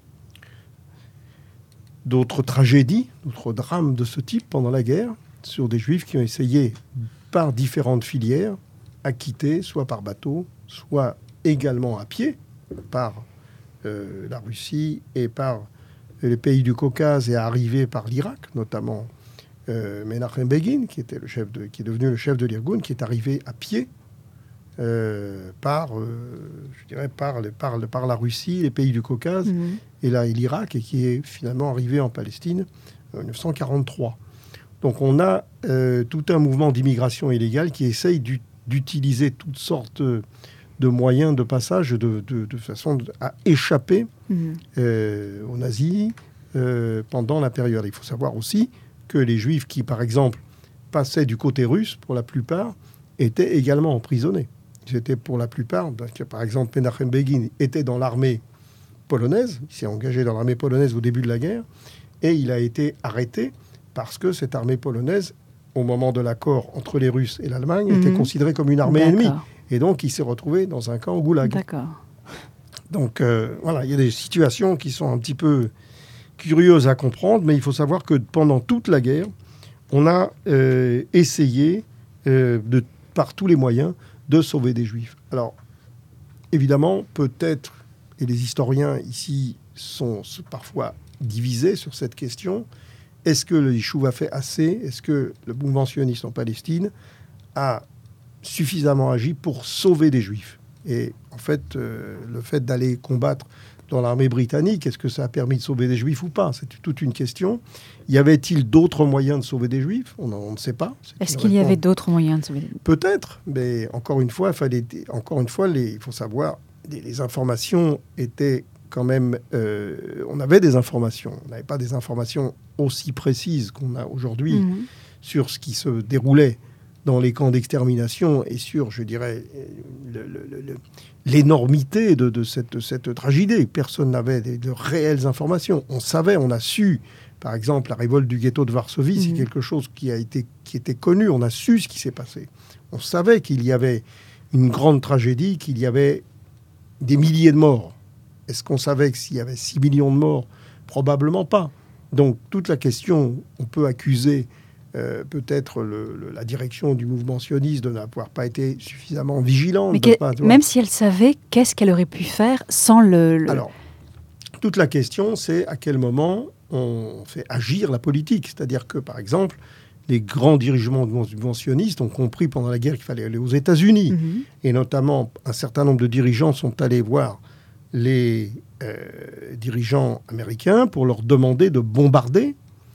d'autres tragédies, d'autres drames de ce type pendant la guerre, sur des Juifs qui ont essayé par différentes filières, à quitter, soit par bateau, soit également à pied, par euh, la Russie et par les pays du Caucase, et à arriver par l'Irak, notamment euh, Menachem Begin, qui, était le chef de, qui est devenu le chef de l'Irgun, qui est arrivé à pied euh, par, euh, je dirais, par, le, par, le, par la Russie, les pays du Caucase, mmh. et, là, et l'Irak, et qui est finalement arrivé en Palestine en dix-neuf cent quarante-trois. Donc on a euh, tout un mouvement d'immigration illégale qui essaye d'utiliser toutes sortes de moyens de passage de, de, de façon à échapper mmh. euh, aux nazis euh, pendant la période. Il faut savoir aussi que les Juifs qui, par exemple, passaient du côté russe, pour la plupart, étaient également emprisonnés. Ils étaient pour la plupart, parce que, par exemple, Menachem Begin était dans l'armée polonaise, il s'est engagé dans l'armée polonaise au début de la guerre, et il a été arrêté parce que cette armée polonaise, au moment de l'accord entre les Russes et l'Allemagne, mmh. était considérée comme une armée D'accord. ennemie. Et donc, il s'est retrouvé dans un camp au Goulag. D'accord. Donc, euh, voilà, il y a des situations qui sont un petit peu curieuses à comprendre, mais il faut savoir que pendant toute la guerre, on a euh, essayé, euh, de, par tous les moyens, de sauver des Juifs. Alors, évidemment, peut-être, et les historiens ici sont parfois divisés sur cette question, est-ce que le Yishuv a fait assez? Est-ce que le mouvement sioniste en Palestine a suffisamment agi pour sauver des Juifs? Et en fait, euh, le fait d'aller combattre dans l'armée britannique, est-ce que ça a permis de sauver des Juifs ou pas? C'est toute une question. Y avait-il d'autres moyens de sauver des Juifs? On, on ne sait pas. C'est est-ce qu'il réponse. y avait d'autres moyens de sauver des Juifs? Peut-être, mais encore une fois, fallait, encore une fois, les, il faut savoir, les, les informations étaient quand même... Euh, on avait des informations. On n'avait pas des informations aussi précises qu'on a aujourd'hui mmh. sur ce qui se déroulait dans les camps d'extermination et sur, je dirais, le, le, le, l'énormité de, de, cette, de cette tragédie. Personne n'avait de, de réelles informations. On savait, on a su, par exemple, la révolte du ghetto de Varsovie, mmh. c'est quelque chose qui, a été, qui était connu. On a su ce qui s'est passé. On savait qu'il y avait une grande tragédie, qu'il y avait des milliers de morts. Est-ce qu'on savait que s'il y avait six millions de morts? Probablement pas. Donc, toute la question, on peut accuser Euh, peut-être le, le, la direction du mouvement sioniste de n'avoir pas été suffisamment vigilante. Mais que, pas, même si elle savait, qu'est-ce qu'elle aurait pu faire sans le, le... Alors, toute la question, c'est à quel moment on fait agir la politique. C'est-à-dire que, par exemple, les grands dirigeants du mouvement sioniste ont compris pendant la guerre qu'il fallait aller aux États-Unis. Mm-hmm. Et notamment, un certain nombre de dirigeants sont allés voir les euh, dirigeants américains pour leur demander de bombarder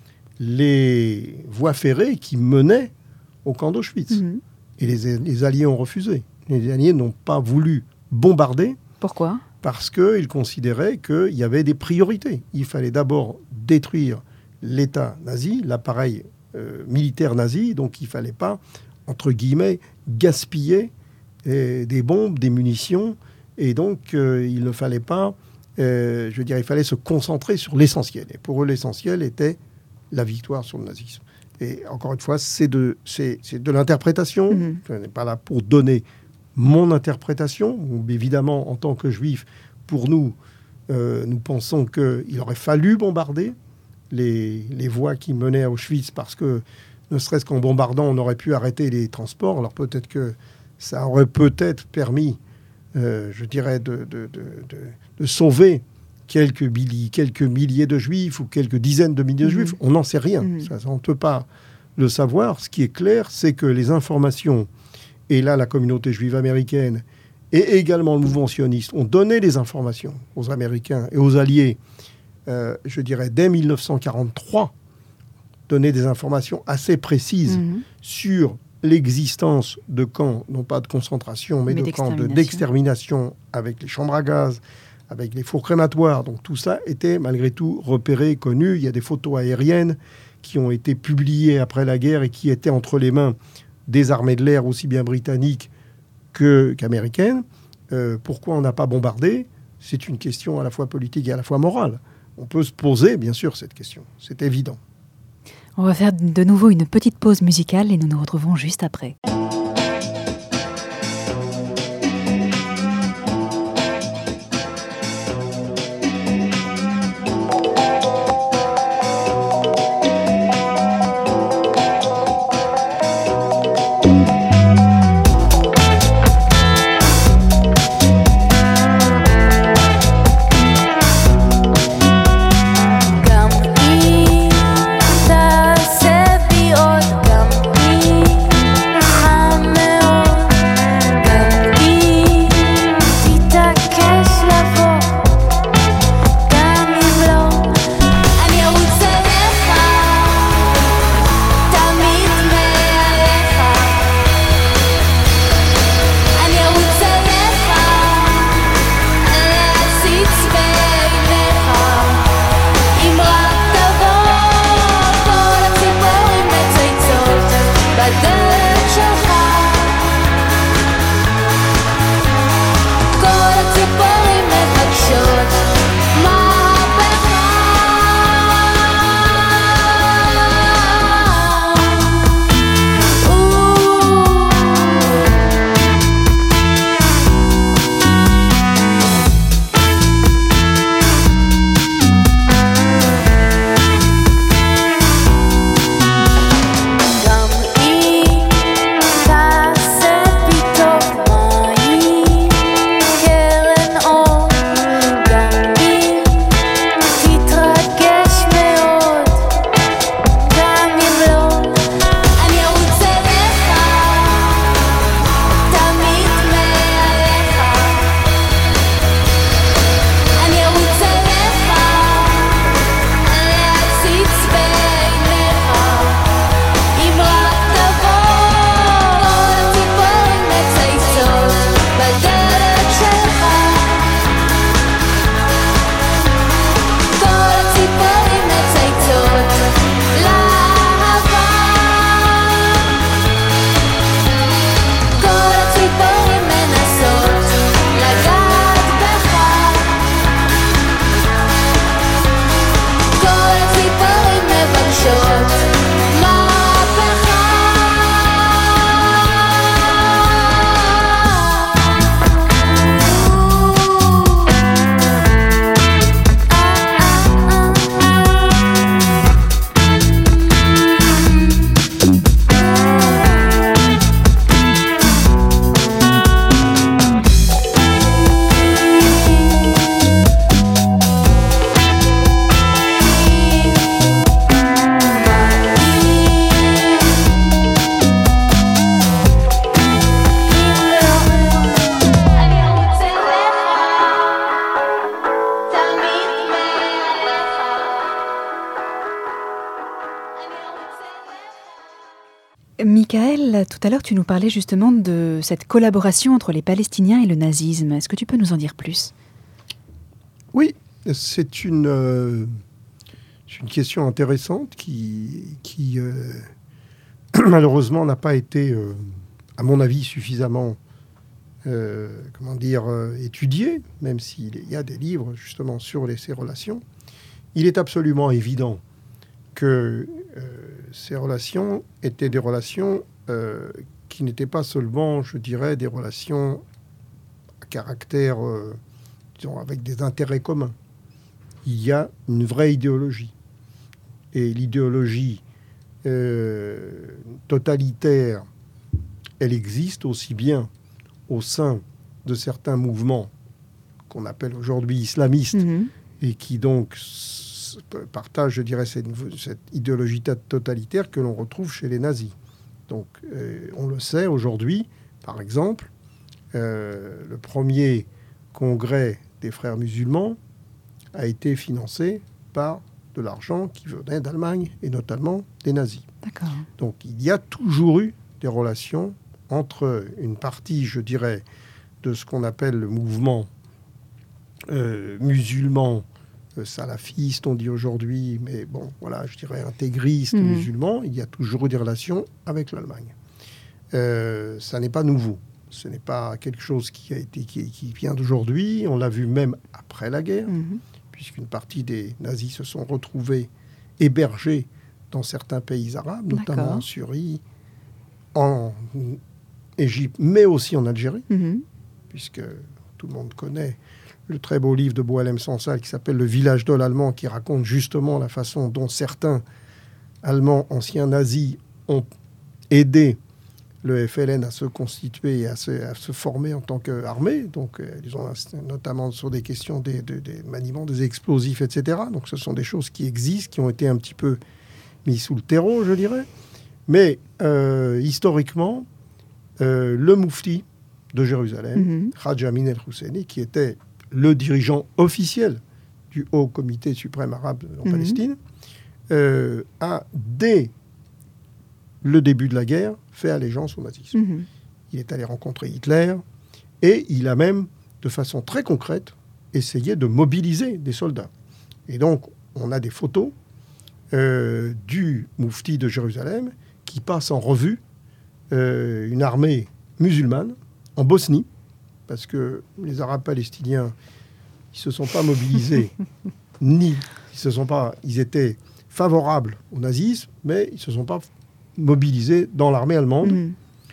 les voies ferrées qui menaient au camp d'Auschwitz. Mmh. Et les, les Alliés ont refusé. Les Alliés n'ont pas voulu bombarder. Pourquoi? Parce qu'ils considéraient qu'il y avait des priorités. Il fallait d'abord détruire l'État nazi, l'appareil euh, militaire nazi, donc il ne fallait pas, entre guillemets, gaspiller euh, des bombes, des munitions, et donc euh, il ne fallait pas, euh, je veux dire, il fallait se concentrer sur l'essentiel. Et pour eux, l'essentiel était la victoire sur le nazisme. Et encore une fois, c'est de, c'est, c'est de l'interprétation. Mmh. Je n'ai pas là pour donner mon interprétation. Évidemment, en tant que juif, pour nous, euh, nous pensons qu'il aurait fallu bombarder les, les voies qui menaient à Auschwitz parce que, ne serait-ce qu'en bombardant, on aurait pu arrêter les transports. Alors peut-être que ça aurait peut-être permis, euh, je dirais, de, de, de, de, de sauver Quelques, milli, quelques milliers de juifs ou quelques dizaines de milliers de juifs, mmh. on n'en sait rien. Mmh. Ça, ça, on ne peut pas le savoir. Ce qui est clair, c'est que les informations, et là la communauté juive américaine et également le mouvement sioniste, ont donné des informations aux Américains et aux Alliés, euh, je dirais dès mille neuf cent quarante-trois, donné des informations assez précises mmh. sur l'existence de camps, non pas de concentration, mais, mais de camps de, d'extermination avec les chambres à gaz, avec les fours crématoires. Donc tout ça était malgré tout repéré, connu. Il y a des photos aériennes qui ont été publiées après la guerre et qui étaient entre les mains des armées de l'air, aussi bien britanniques que, qu'américaines. Euh, pourquoi on n'a pas bombardé? C'est une question à la fois politique et à la fois morale. On peut se poser, bien sûr, cette question. C'est évident. On va faire de nouveau une petite pause musicale et nous nous retrouvons juste après. גם היא Michael, tout à l'heure, tu nous parlais justement de cette collaboration entre les Palestiniens et le nazisme. Est-ce que tu peux nous en dire plus ? Oui, c'est une, euh, c'est une question intéressante qui, qui euh, malheureusement n'a pas été, euh, à mon avis, suffisamment euh, comment dire, euh, étudiée, même s'il y a des livres justement sur les, ces relations. Il est absolument évident que euh, ces relations étaient des relations euh, qui n'étaient pas seulement, je dirais, des relations à caractère, euh, disons, avec des intérêts communs. Il y a une vraie idéologie. Et l'idéologie euh, totalitaire, elle existe aussi bien au sein de certains mouvements qu'on appelle aujourd'hui islamistes, mmh. et qui donc partage, je dirais, cette, cette idéologie totalitaire que l'on retrouve chez les nazis. Donc, euh, on le sait aujourd'hui, par exemple, euh, le premier congrès des frères musulmans a été financé par de l'argent qui venait d'Allemagne, et notamment des nazis. D'accord. Donc, il y a toujours eu des relations entre une partie, je dirais, de ce qu'on appelle le mouvement euh, musulman, salafiste, on dit aujourd'hui, mais bon, voilà, je dirais intégriste, mmh. musulman, il y a toujours eu des relations avec l'Allemagne. Euh, ça n'est pas nouveau. Ce n'est pas quelque chose qui a été qui, qui vient d'aujourd'hui. On l'a vu même après la guerre, mmh. puisqu'une partie des nazis se sont retrouvés hébergés dans certains pays arabes, notamment D'accord. en Syrie, en Égypte, mais aussi en Algérie, mmh. puisque tout le monde connaît le très beau livre de Boualem Sansal qui s'appelle « Le village de l'Allemand », qui raconte justement la façon dont certains Allemands anciens nazis ont aidé le F L N à se constituer et à se, à se former en tant qu'armée. Donc, euh, ils ont notamment sur des questions des, des, des maniements des explosifs, et cetera. Donc, ce sont des choses qui existent, qui ont été un petit peu mises sous le terreau, je dirais. Mais euh, historiquement, euh, le moufti de Jérusalem, mm-hmm. Hadj Amin el-Husseini, qui était le dirigeant officiel du Haut Comité suprême arabe en mmh. Palestine, euh, a, dès le début de la guerre, fait allégeance au nazisme. Mmh. Il est allé rencontrer Hitler et il a même, de façon très concrète, essayé de mobiliser des soldats. Et donc, on a des photos euh, du moufti de Jérusalem qui passe en revue euh, une armée musulmane en Bosnie, parce que les Arabes palestiniens, ils se sont pas mobilisés, ni ils se sont pas, ils étaient favorables au nazisme, mais ils se sont pas mobilisés dans l'armée allemande. Mmh.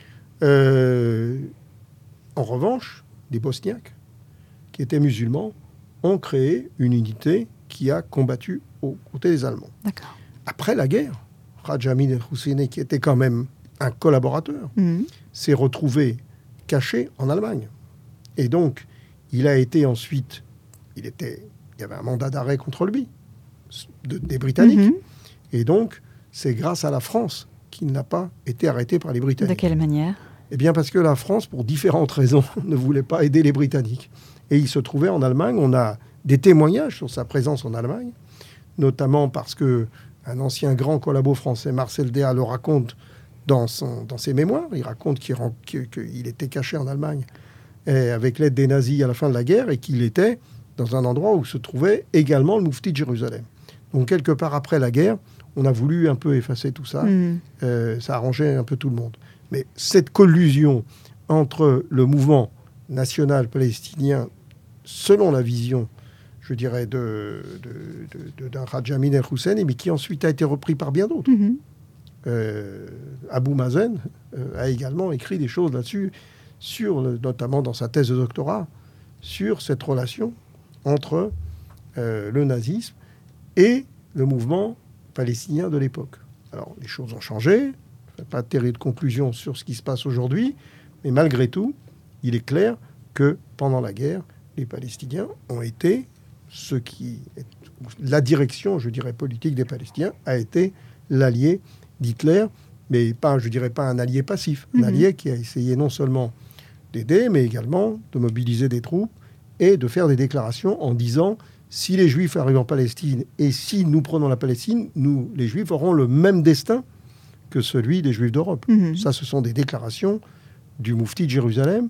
Euh, en revanche, les Bosniaques, qui étaient musulmans, ont créé une unité qui a combattu aux côtés des Allemands. D'accord. Après la guerre, Hadj Amin el-Husseini, qui était quand même un collaborateur, mmh. s'est retrouvé caché en Allemagne. Et donc, il a été ensuite... Il, était, il y avait un mandat d'arrêt contre lui, de, des Britanniques. Mm-hmm. Et donc, c'est grâce à la France qu'il n'a pas été arrêté par les Britanniques. De quelle manière ? Eh bien, parce que la France, pour différentes raisons, ne voulait pas aider les Britanniques. Et il se trouvait en Allemagne. On a des témoignages sur sa présence en Allemagne, notamment parce qu'un ancien grand collabo français, Marcel Déat, le raconte dans, son, dans ses mémoires. Il raconte qu'il, qu'il était caché en Allemagne et avec l'aide des nazis à la fin de la guerre, et qu'il était dans un endroit où se trouvait également le moufti de Jérusalem. Donc, quelque part après la guerre, on a voulu un peu effacer tout ça. Mmh. Euh, ça arrangeait un peu tout le monde. Mais cette collusion entre le mouvement national palestinien, selon la vision, je dirais, de, de, de, de, d'un Hadj Amin el-Husseini, mais qui ensuite a été repris par bien d'autres. Mmh. Euh, Abou Mazen euh, a également écrit des choses là-dessus, sur, notamment dans sa thèse de doctorat, sur cette relation entre euh, le nazisme et le mouvement palestinien de l'époque. Alors, les choses ont changé. Je ne fais pas de terrible conclusion sur ce qui se passe aujourd'hui, mais malgré tout, il est clair que pendant la guerre, les Palestiniens ont été ce qui... Est, la direction, je dirais, politique des Palestiniens a été l'allié d'Hitler, mais pas, je dirais pas un allié passif, un mmh. allié qui a essayé non seulement d'aider, mais également de mobiliser des troupes et de faire des déclarations en disant si les Juifs arrivent en Palestine et si nous prenons la Palestine, nous, les Juifs, aurons le même destin que celui des Juifs d'Europe. Mmh. Ça, ce sont des déclarations du Moufti de Jérusalem,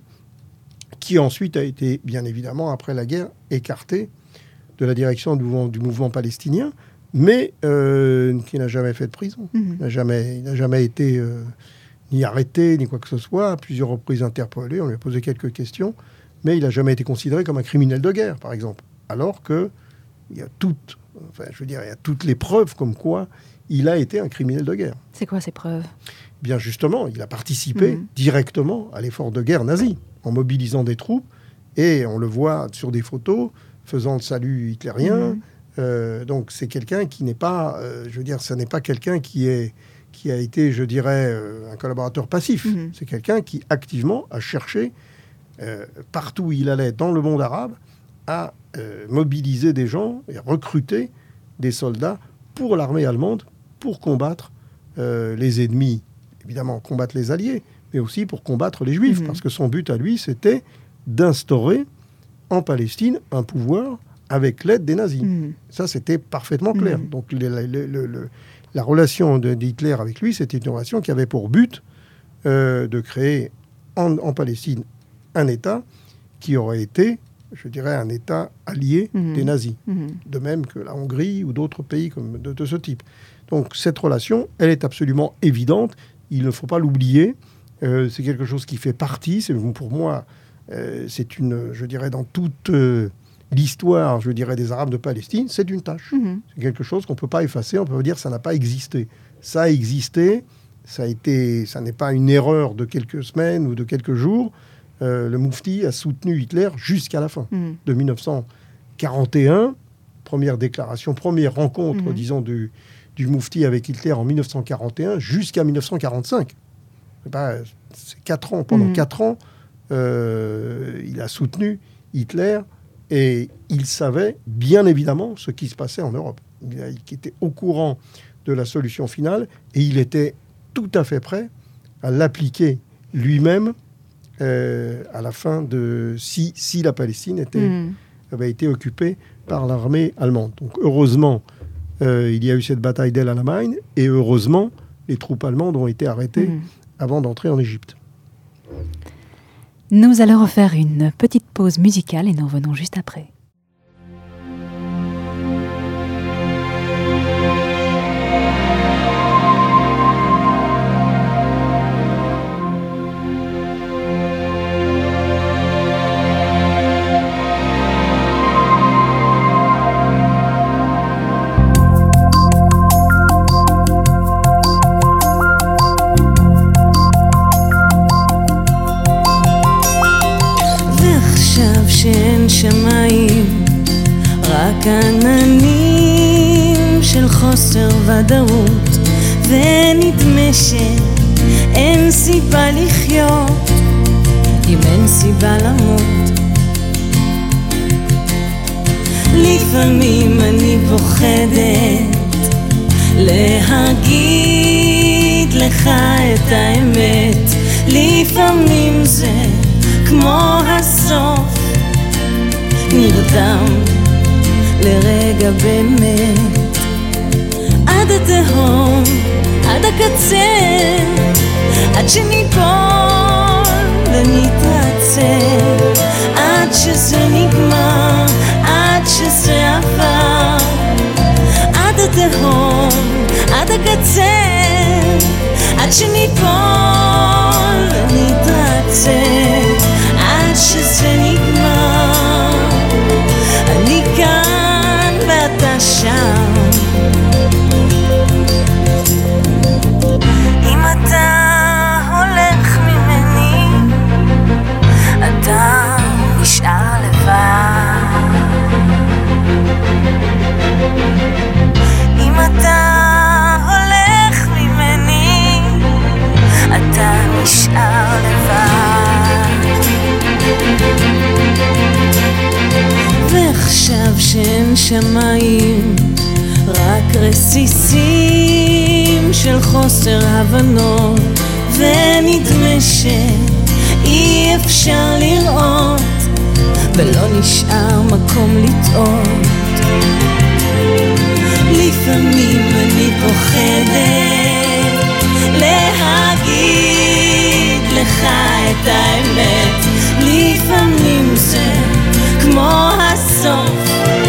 qui ensuite a été, bien évidemment, après la guerre, écarté de la direction du mouvement, du mouvement palestinien, mais euh, qui n'a jamais fait de prison. Mmh. Il n'a jamais, il n'a jamais été euh, ni arrêté, ni quoi que ce soit, à plusieurs reprises interpellé. On lui a posé quelques questions, mais il n'a jamais été considéré comme un criminel de guerre, par exemple. Alors que il y a toutes, enfin, je veux dire, il y a toutes les preuves comme quoi il a été un criminel de guerre. C'est quoi ces preuves ? Bien justement, il a participé mmh. directement à l'effort de guerre nazi, en mobilisant des troupes, et on le voit sur des photos, faisant le salut hitlérien. Mmh. Euh, donc c'est quelqu'un qui n'est pas, euh, je veux dire, ce n'est pas quelqu'un qui, est, qui a été, je dirais, euh, un collaborateur passif. Mmh. C'est quelqu'un qui, activement, a cherché, euh, partout où il allait dans le monde arabe, à euh, mobiliser des gens et à recruter des soldats pour l'armée allemande, pour combattre euh, les ennemis, évidemment combattre les alliés, mais aussi pour combattre les juifs, mmh. parce que son but à lui, c'était d'instaurer en Palestine un pouvoir avec l'aide des nazis. Mmh. Ça, c'était parfaitement clair. Mmh. Donc le, le, le, le, la relation de, d'Hitler avec lui, c'était une relation qui avait pour but euh, de créer en, en Palestine un État qui aurait été, je dirais, un État allié mmh. des nazis. Mmh. De même que la Hongrie ou d'autres pays comme de, de ce type. Donc cette relation, elle est absolument évidente. Il ne faut pas l'oublier. Euh, c'est quelque chose qui fait partie. C'est, pour moi, euh, c'est une, je dirais, dans toute euh, l'histoire, je dirais, des Arabes de Palestine, c'est une tâche. Mmh. C'est quelque chose qu'on ne peut pas effacer. On peut dire que ça n'a pas existé. Ça a existé. Ça a été, ça n'est pas une erreur de quelques semaines ou de quelques jours. Euh, le Moufti a soutenu Hitler jusqu'à la fin mmh. de dix-neuf cent quarante et un. Première déclaration, première rencontre, mmh. disons, du, du Moufti avec Hitler en dix-neuf cent quarante et un jusqu'à dix-neuf cent quarante-cinq. C'est, pas, c'est quatre ans. Pendant mmh. quatre ans, euh, il a soutenu Hitler et il savait bien évidemment ce qui se passait en Europe. Il, a, il était au courant de la solution finale et il était tout à fait prêt à l'appliquer lui-même Euh, à la fin de si, si la Palestine était, mmh. avait été occupée par l'armée allemande. Donc heureusement, euh, il y a eu cette bataille d'El Alamein et heureusement, les troupes allemandes ont été arrêtées mmh. avant d'entrer en Égypte. Nous allons refaire une petite pause musicale et nous revenons juste après. שמיים, רק עננים של חוסר ודאות, ונדמה שאין סיבה לחיות אם אין סיבה למות. לפעמים אני פוחדת להגיד לך את האמת, לפעמים זה כמו הסוף, נרדם לרגע באמת, עד התהום, עד הקצה, עד שניפול ונתרצה, עד שזה נגמר, עד שזה עבר, עד התהום, עד הקצה, עד שניפול ונתרצה, עד שזה נגמר. אני כאן ואתה שם, אם אתה הולך ממני אתה נשאר לבד, אם אתה הולך ממני אתה נשאר לבד. ועכשיו שאין שמיים, רק רסיסים של חוסר הבנות, ונדמה שאי אפשר לראות, ולא נשאר מקום לטעות. לפעמים אני פוחדת את האמת, לפעמים זה כמו הסוף,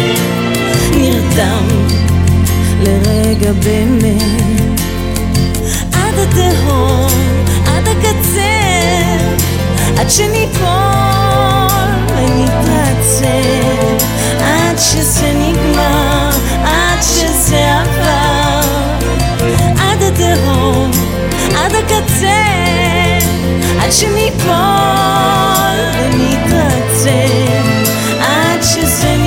נרדם לרגע באמת, עד התהום, עד הקצה, עד שניפול ונתעצב, עד שזה נגמר, עד שזה עבר, עד התהום, עד הקצה, עד שניפול ונתעצב, עד שזה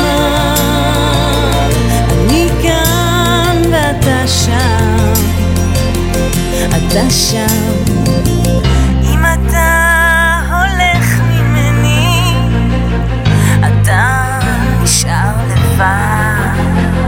נגמר. אני כאן ואתה שם, אתה שם. אם אתה הולך ממני, אתה נשאר לבד.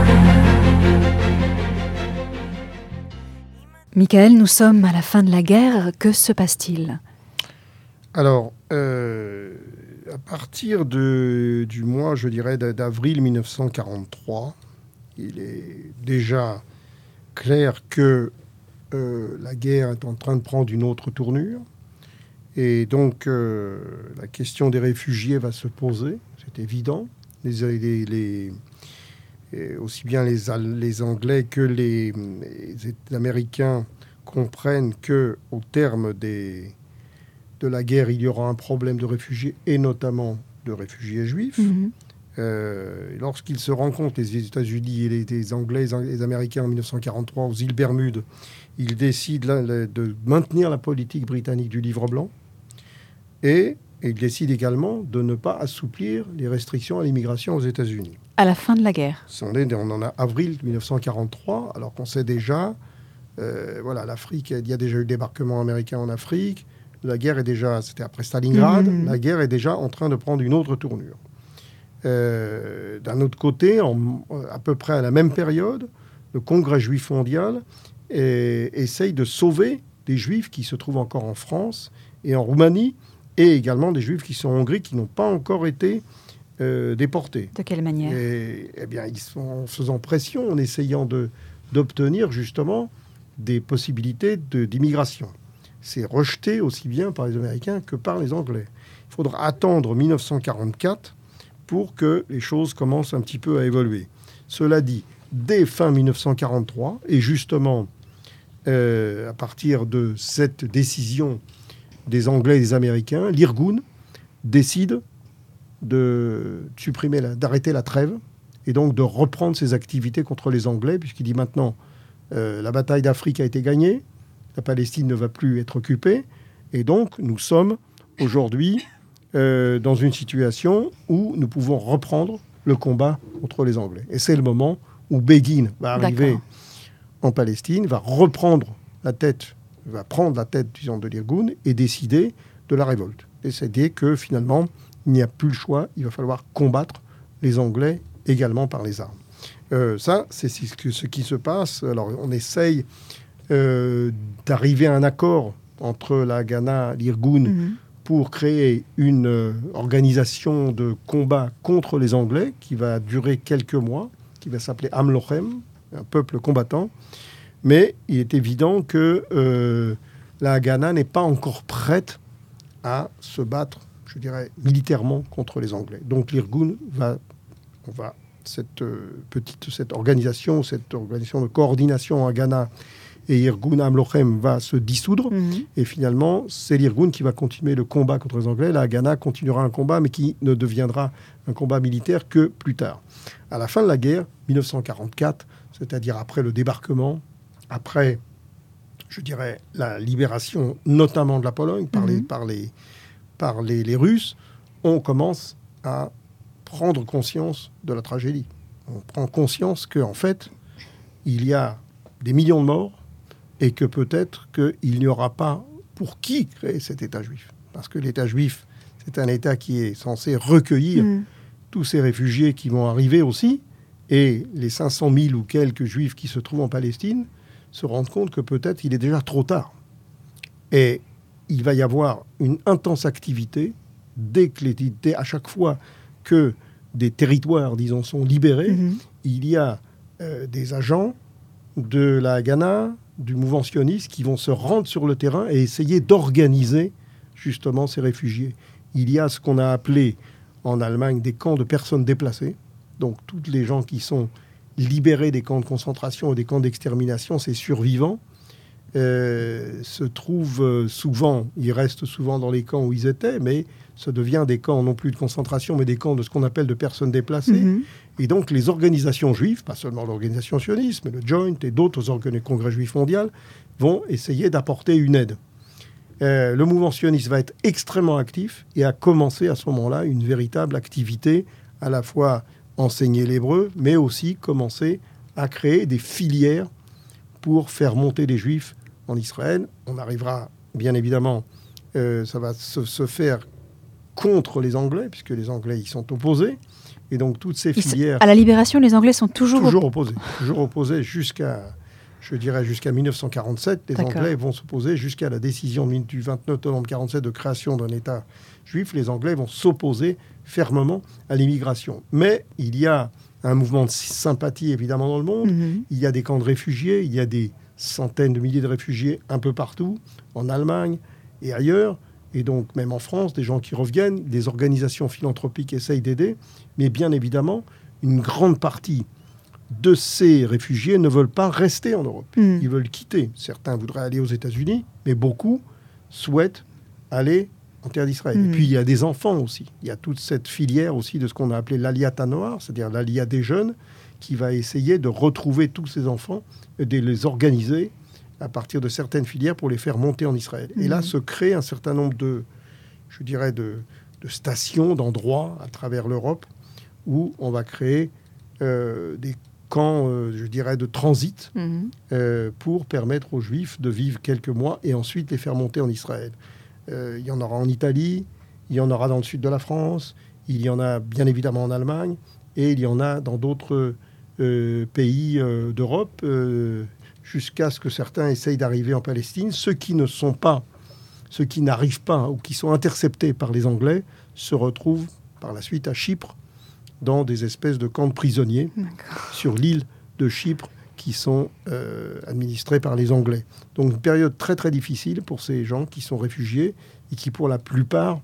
Michael, nous sommes à la fin de la guerre. Que se passe-t-il ? Alors, euh, à partir de, du mois, je dirais, d'avril mille neuf cent quarante-trois, il est déjà clair que euh, la guerre est en train de prendre une autre tournure. Et donc, euh, la question des réfugiés va se poser, c'est évident. Les, les, les, aussi bien les, les Anglais que les, les Américains comprennent qu'au terme des, de la guerre, il y aura un problème de réfugiés, et notamment de réfugiés juifs. Mm-hmm. Euh, lorsqu'ils se rencontrent, les États-Unis et les, les Anglais et les Américains en mille neuf cent quarante-trois aux îles Bermudes, ils décident là, de maintenir la politique britannique du livre blanc, et, et ils décident également de ne pas assouplir les restrictions à l'immigration aux États-Unis. À la fin de la guerre. On en a avril mille neuf cent quarante-trois, alors qu'on sait déjà, euh, voilà, l'Afrique, il y a déjà eu le débarquement américain en Afrique, la guerre est déjà, c'était après Stalingrad, mmh. la guerre est déjà en train de prendre une autre tournure. Euh, d'un autre côté, en, à peu près à la même période, le Congrès juif mondial est, essaye de sauver des juifs qui se trouvent encore en France et en Roumanie, et également des juifs qui sont en Hongrie, qui n'ont pas encore été euh, déportés. De quelle manière ? et, eh bien, ils sont en faisant pression, en essayant de, d'obtenir justement des possibilités de, d'immigration. C'est rejeté aussi bien par les Américains que par les Anglais. Il faudra attendre mille neuf cent quarante-quatre pour que les choses commencent un petit peu à évoluer. Cela dit, dès fin mille neuf cent quarante-trois, et justement euh, à partir de cette décision des Anglais et des Américains, l'Irgun décide de supprimer, la, d'arrêter la trêve et donc de reprendre ses activités contre les Anglais, puisqu'il dit maintenant euh, la bataille d'Afrique a été gagnée, la Palestine ne va plus être occupée, et donc nous sommes aujourd'hui euh, dans une situation où nous pouvons reprendre le combat contre les Anglais. Et c'est le moment où Begin va arriver D'accord. en Palestine, va reprendre la tête, va prendre la tête, disons, de l'Irgun et décider de la révolte. Décider que finalement, il n'y a plus le choix, il va falloir combattre les Anglais également par les armes. Euh, ça, c'est ce qui se passe. Alors, on essaye euh, d'arriver à un accord entre la Haganah et l'Irgun mmh. pour créer une euh, organisation de combat contre les Anglais qui va durer quelques mois, qui va s'appeler Am Lochem, un peuple combattant. Mais il est évident que euh, la Haganah n'est pas encore prête à se battre, je dirais, militairement contre les Anglais. Donc l'Irgun va, on va cette euh, petite cette organisation, cette organisation de coordination Haganah et Irgun Am Lochem va se dissoudre. Mm-hmm. Et finalement, c'est l'Irgun qui va continuer le combat contre les Anglais. La Haganah continuera un combat, mais qui ne deviendra un combat militaire que plus tard. À la fin de la guerre, mille neuf cent quarante-quatre, c'est-à-dire après le débarquement, après, je dirais, la libération notamment de la Pologne par, mm-hmm. les, par, les, par les, les Russes, on commence à prendre conscience de la tragédie. On prend conscience qu'en fait, il y a des millions de morts et que peut-être qu'il n'y aura pas pour qui créer cet État juif. Parce que l'État juif, c'est un État qui est censé recueillir mm. tous ces réfugiés qui vont arriver aussi, et les cinq cent mille ou quelques juifs qui se trouvent en Palestine se rendent compte que peut-être il est déjà trop tard. Et il va y avoir une intense activité dès que les, dès, à chaque fois que des territoires, disons, sont libérés, mm-hmm. il y a euh, des agents de la Haganah, du mouvement sioniste, qui vont se rendre sur le terrain et essayer d'organiser justement ces réfugiés. Il y a ce qu'on a appelé en Allemagne des camps de personnes déplacées. Donc, tous les gens qui sont libérés des camps de concentration ou des camps d'extermination, ces survivants, euh, se trouvent souvent, ils restent souvent dans les camps où ils étaient, mais ça devient des camps non plus de concentration, mais des camps de ce qu'on appelle de personnes déplacées. Mm-hmm. Et donc, les organisations juives, pas seulement l'organisation sioniste, mais le Joint et d'autres organes, congrès juifs mondial, vont essayer d'apporter une aide. Euh, le mouvement sioniste va être extrêmement actif et a commencé à ce moment-là une véritable activité, à la fois enseigner l'hébreu, mais aussi commencer à créer des filières pour faire monter les Juifs en Israël. On arrivera, bien évidemment, euh, ça va se, se faire contre les Anglais, puisque les Anglais y sont opposés. Et donc, toutes ces filières... À la libération, les Anglais sont toujours... Toujours opposés. Toujours opposés jusqu'à, je dirais, jusqu'à dix-neuf cent quarante-sept. Les D'accord. Anglais vont s'opposer jusqu'à la décision du vingt-neuf novembre mille neuf cent quarante-sept de création d'un État juif. Les Anglais vont s'opposer fermement à l'immigration. Mais il y a un mouvement de sympathie, évidemment, dans le monde. Mm-hmm. Il y a des camps de réfugiés. Il y a des centaines de milliers de réfugiés un peu partout, en Allemagne et ailleurs. Et donc, même en France, des gens qui reviennent, des organisations philanthropiques essayent d'aider. Mais bien évidemment, une grande partie de ces réfugiés ne veulent pas rester en Europe. Mm. Ils veulent quitter. Certains voudraient aller aux États-Unis, mais beaucoup souhaitent aller en terre d'Israël. Mm. Et puis, il y a des enfants aussi. Il y a toute cette filière aussi de ce qu'on a appelé l'Aliyat HaNoar, c'est-à-dire l'Aliyat des jeunes, qui va essayer de retrouver tous ces enfants et de les organiser à partir de certaines filières pour les faire monter en Israël. Mmh. Et là, se crée un certain nombre de, je dirais, de, de stations, d'endroits à travers l'Europe où on va créer euh, des camps, euh, je dirais, de transit mmh. euh, pour permettre aux Juifs de vivre quelques mois et ensuite les faire monter en Israël. Euh, il y en aura en Italie, il y en aura dans le sud de la France, il y en a bien évidemment en Allemagne et il y en a dans d'autres euh, pays euh, d'Europe, euh, jusqu'à ce que certains essayent d'arriver en Palestine. Ceux qui ne sont pas, ceux qui n'arrivent pas ou qui sont interceptés par les Anglais se retrouvent par la suite à Chypre, dans des espèces de camps de prisonniers D'accord. sur l'île de Chypre qui sont euh, administrés par les Anglais. Donc une période très très difficile pour ces gens qui sont réfugiés et qui pour la plupart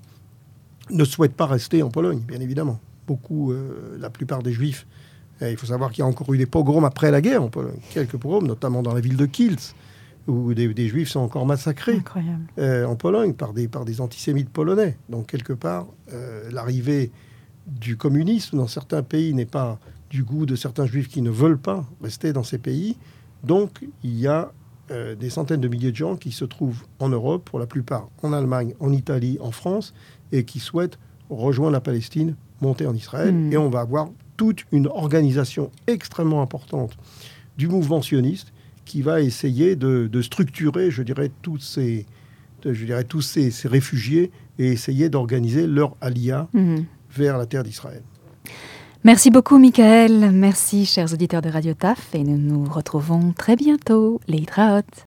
ne souhaitent pas rester en Pologne, bien évidemment. Beaucoup, euh, la plupart des Juifs. Et il faut savoir qu'il y a encore eu des pogroms après la guerre en Pologne. Quelques pogroms, notamment dans la ville de Kielce, où des, des Juifs sont encore massacrés euh, en Pologne par des, par des antisémites polonais. Donc, quelque part, euh, l'arrivée du communisme dans certains pays n'est pas du goût de certains Juifs qui ne veulent pas rester dans ces pays. Donc, il y a euh, des centaines de milliers de gens qui se trouvent en Europe, pour la plupart en Allemagne, en Italie, en France, et qui souhaitent rejoindre la Palestine, monter en Israël. Mmh. Et on va avoir toute une organisation extrêmement importante du mouvement sioniste qui va essayer de, de structurer, je dirais, tous ces, de, je dirais, tous ces, ces réfugiés et essayer d'organiser leur aliyah mmh. vers la terre d'Israël. Merci beaucoup, Michael. Merci, chers auditeurs de Radio Taf. Et nous nous retrouvons très bientôt. Leitraot.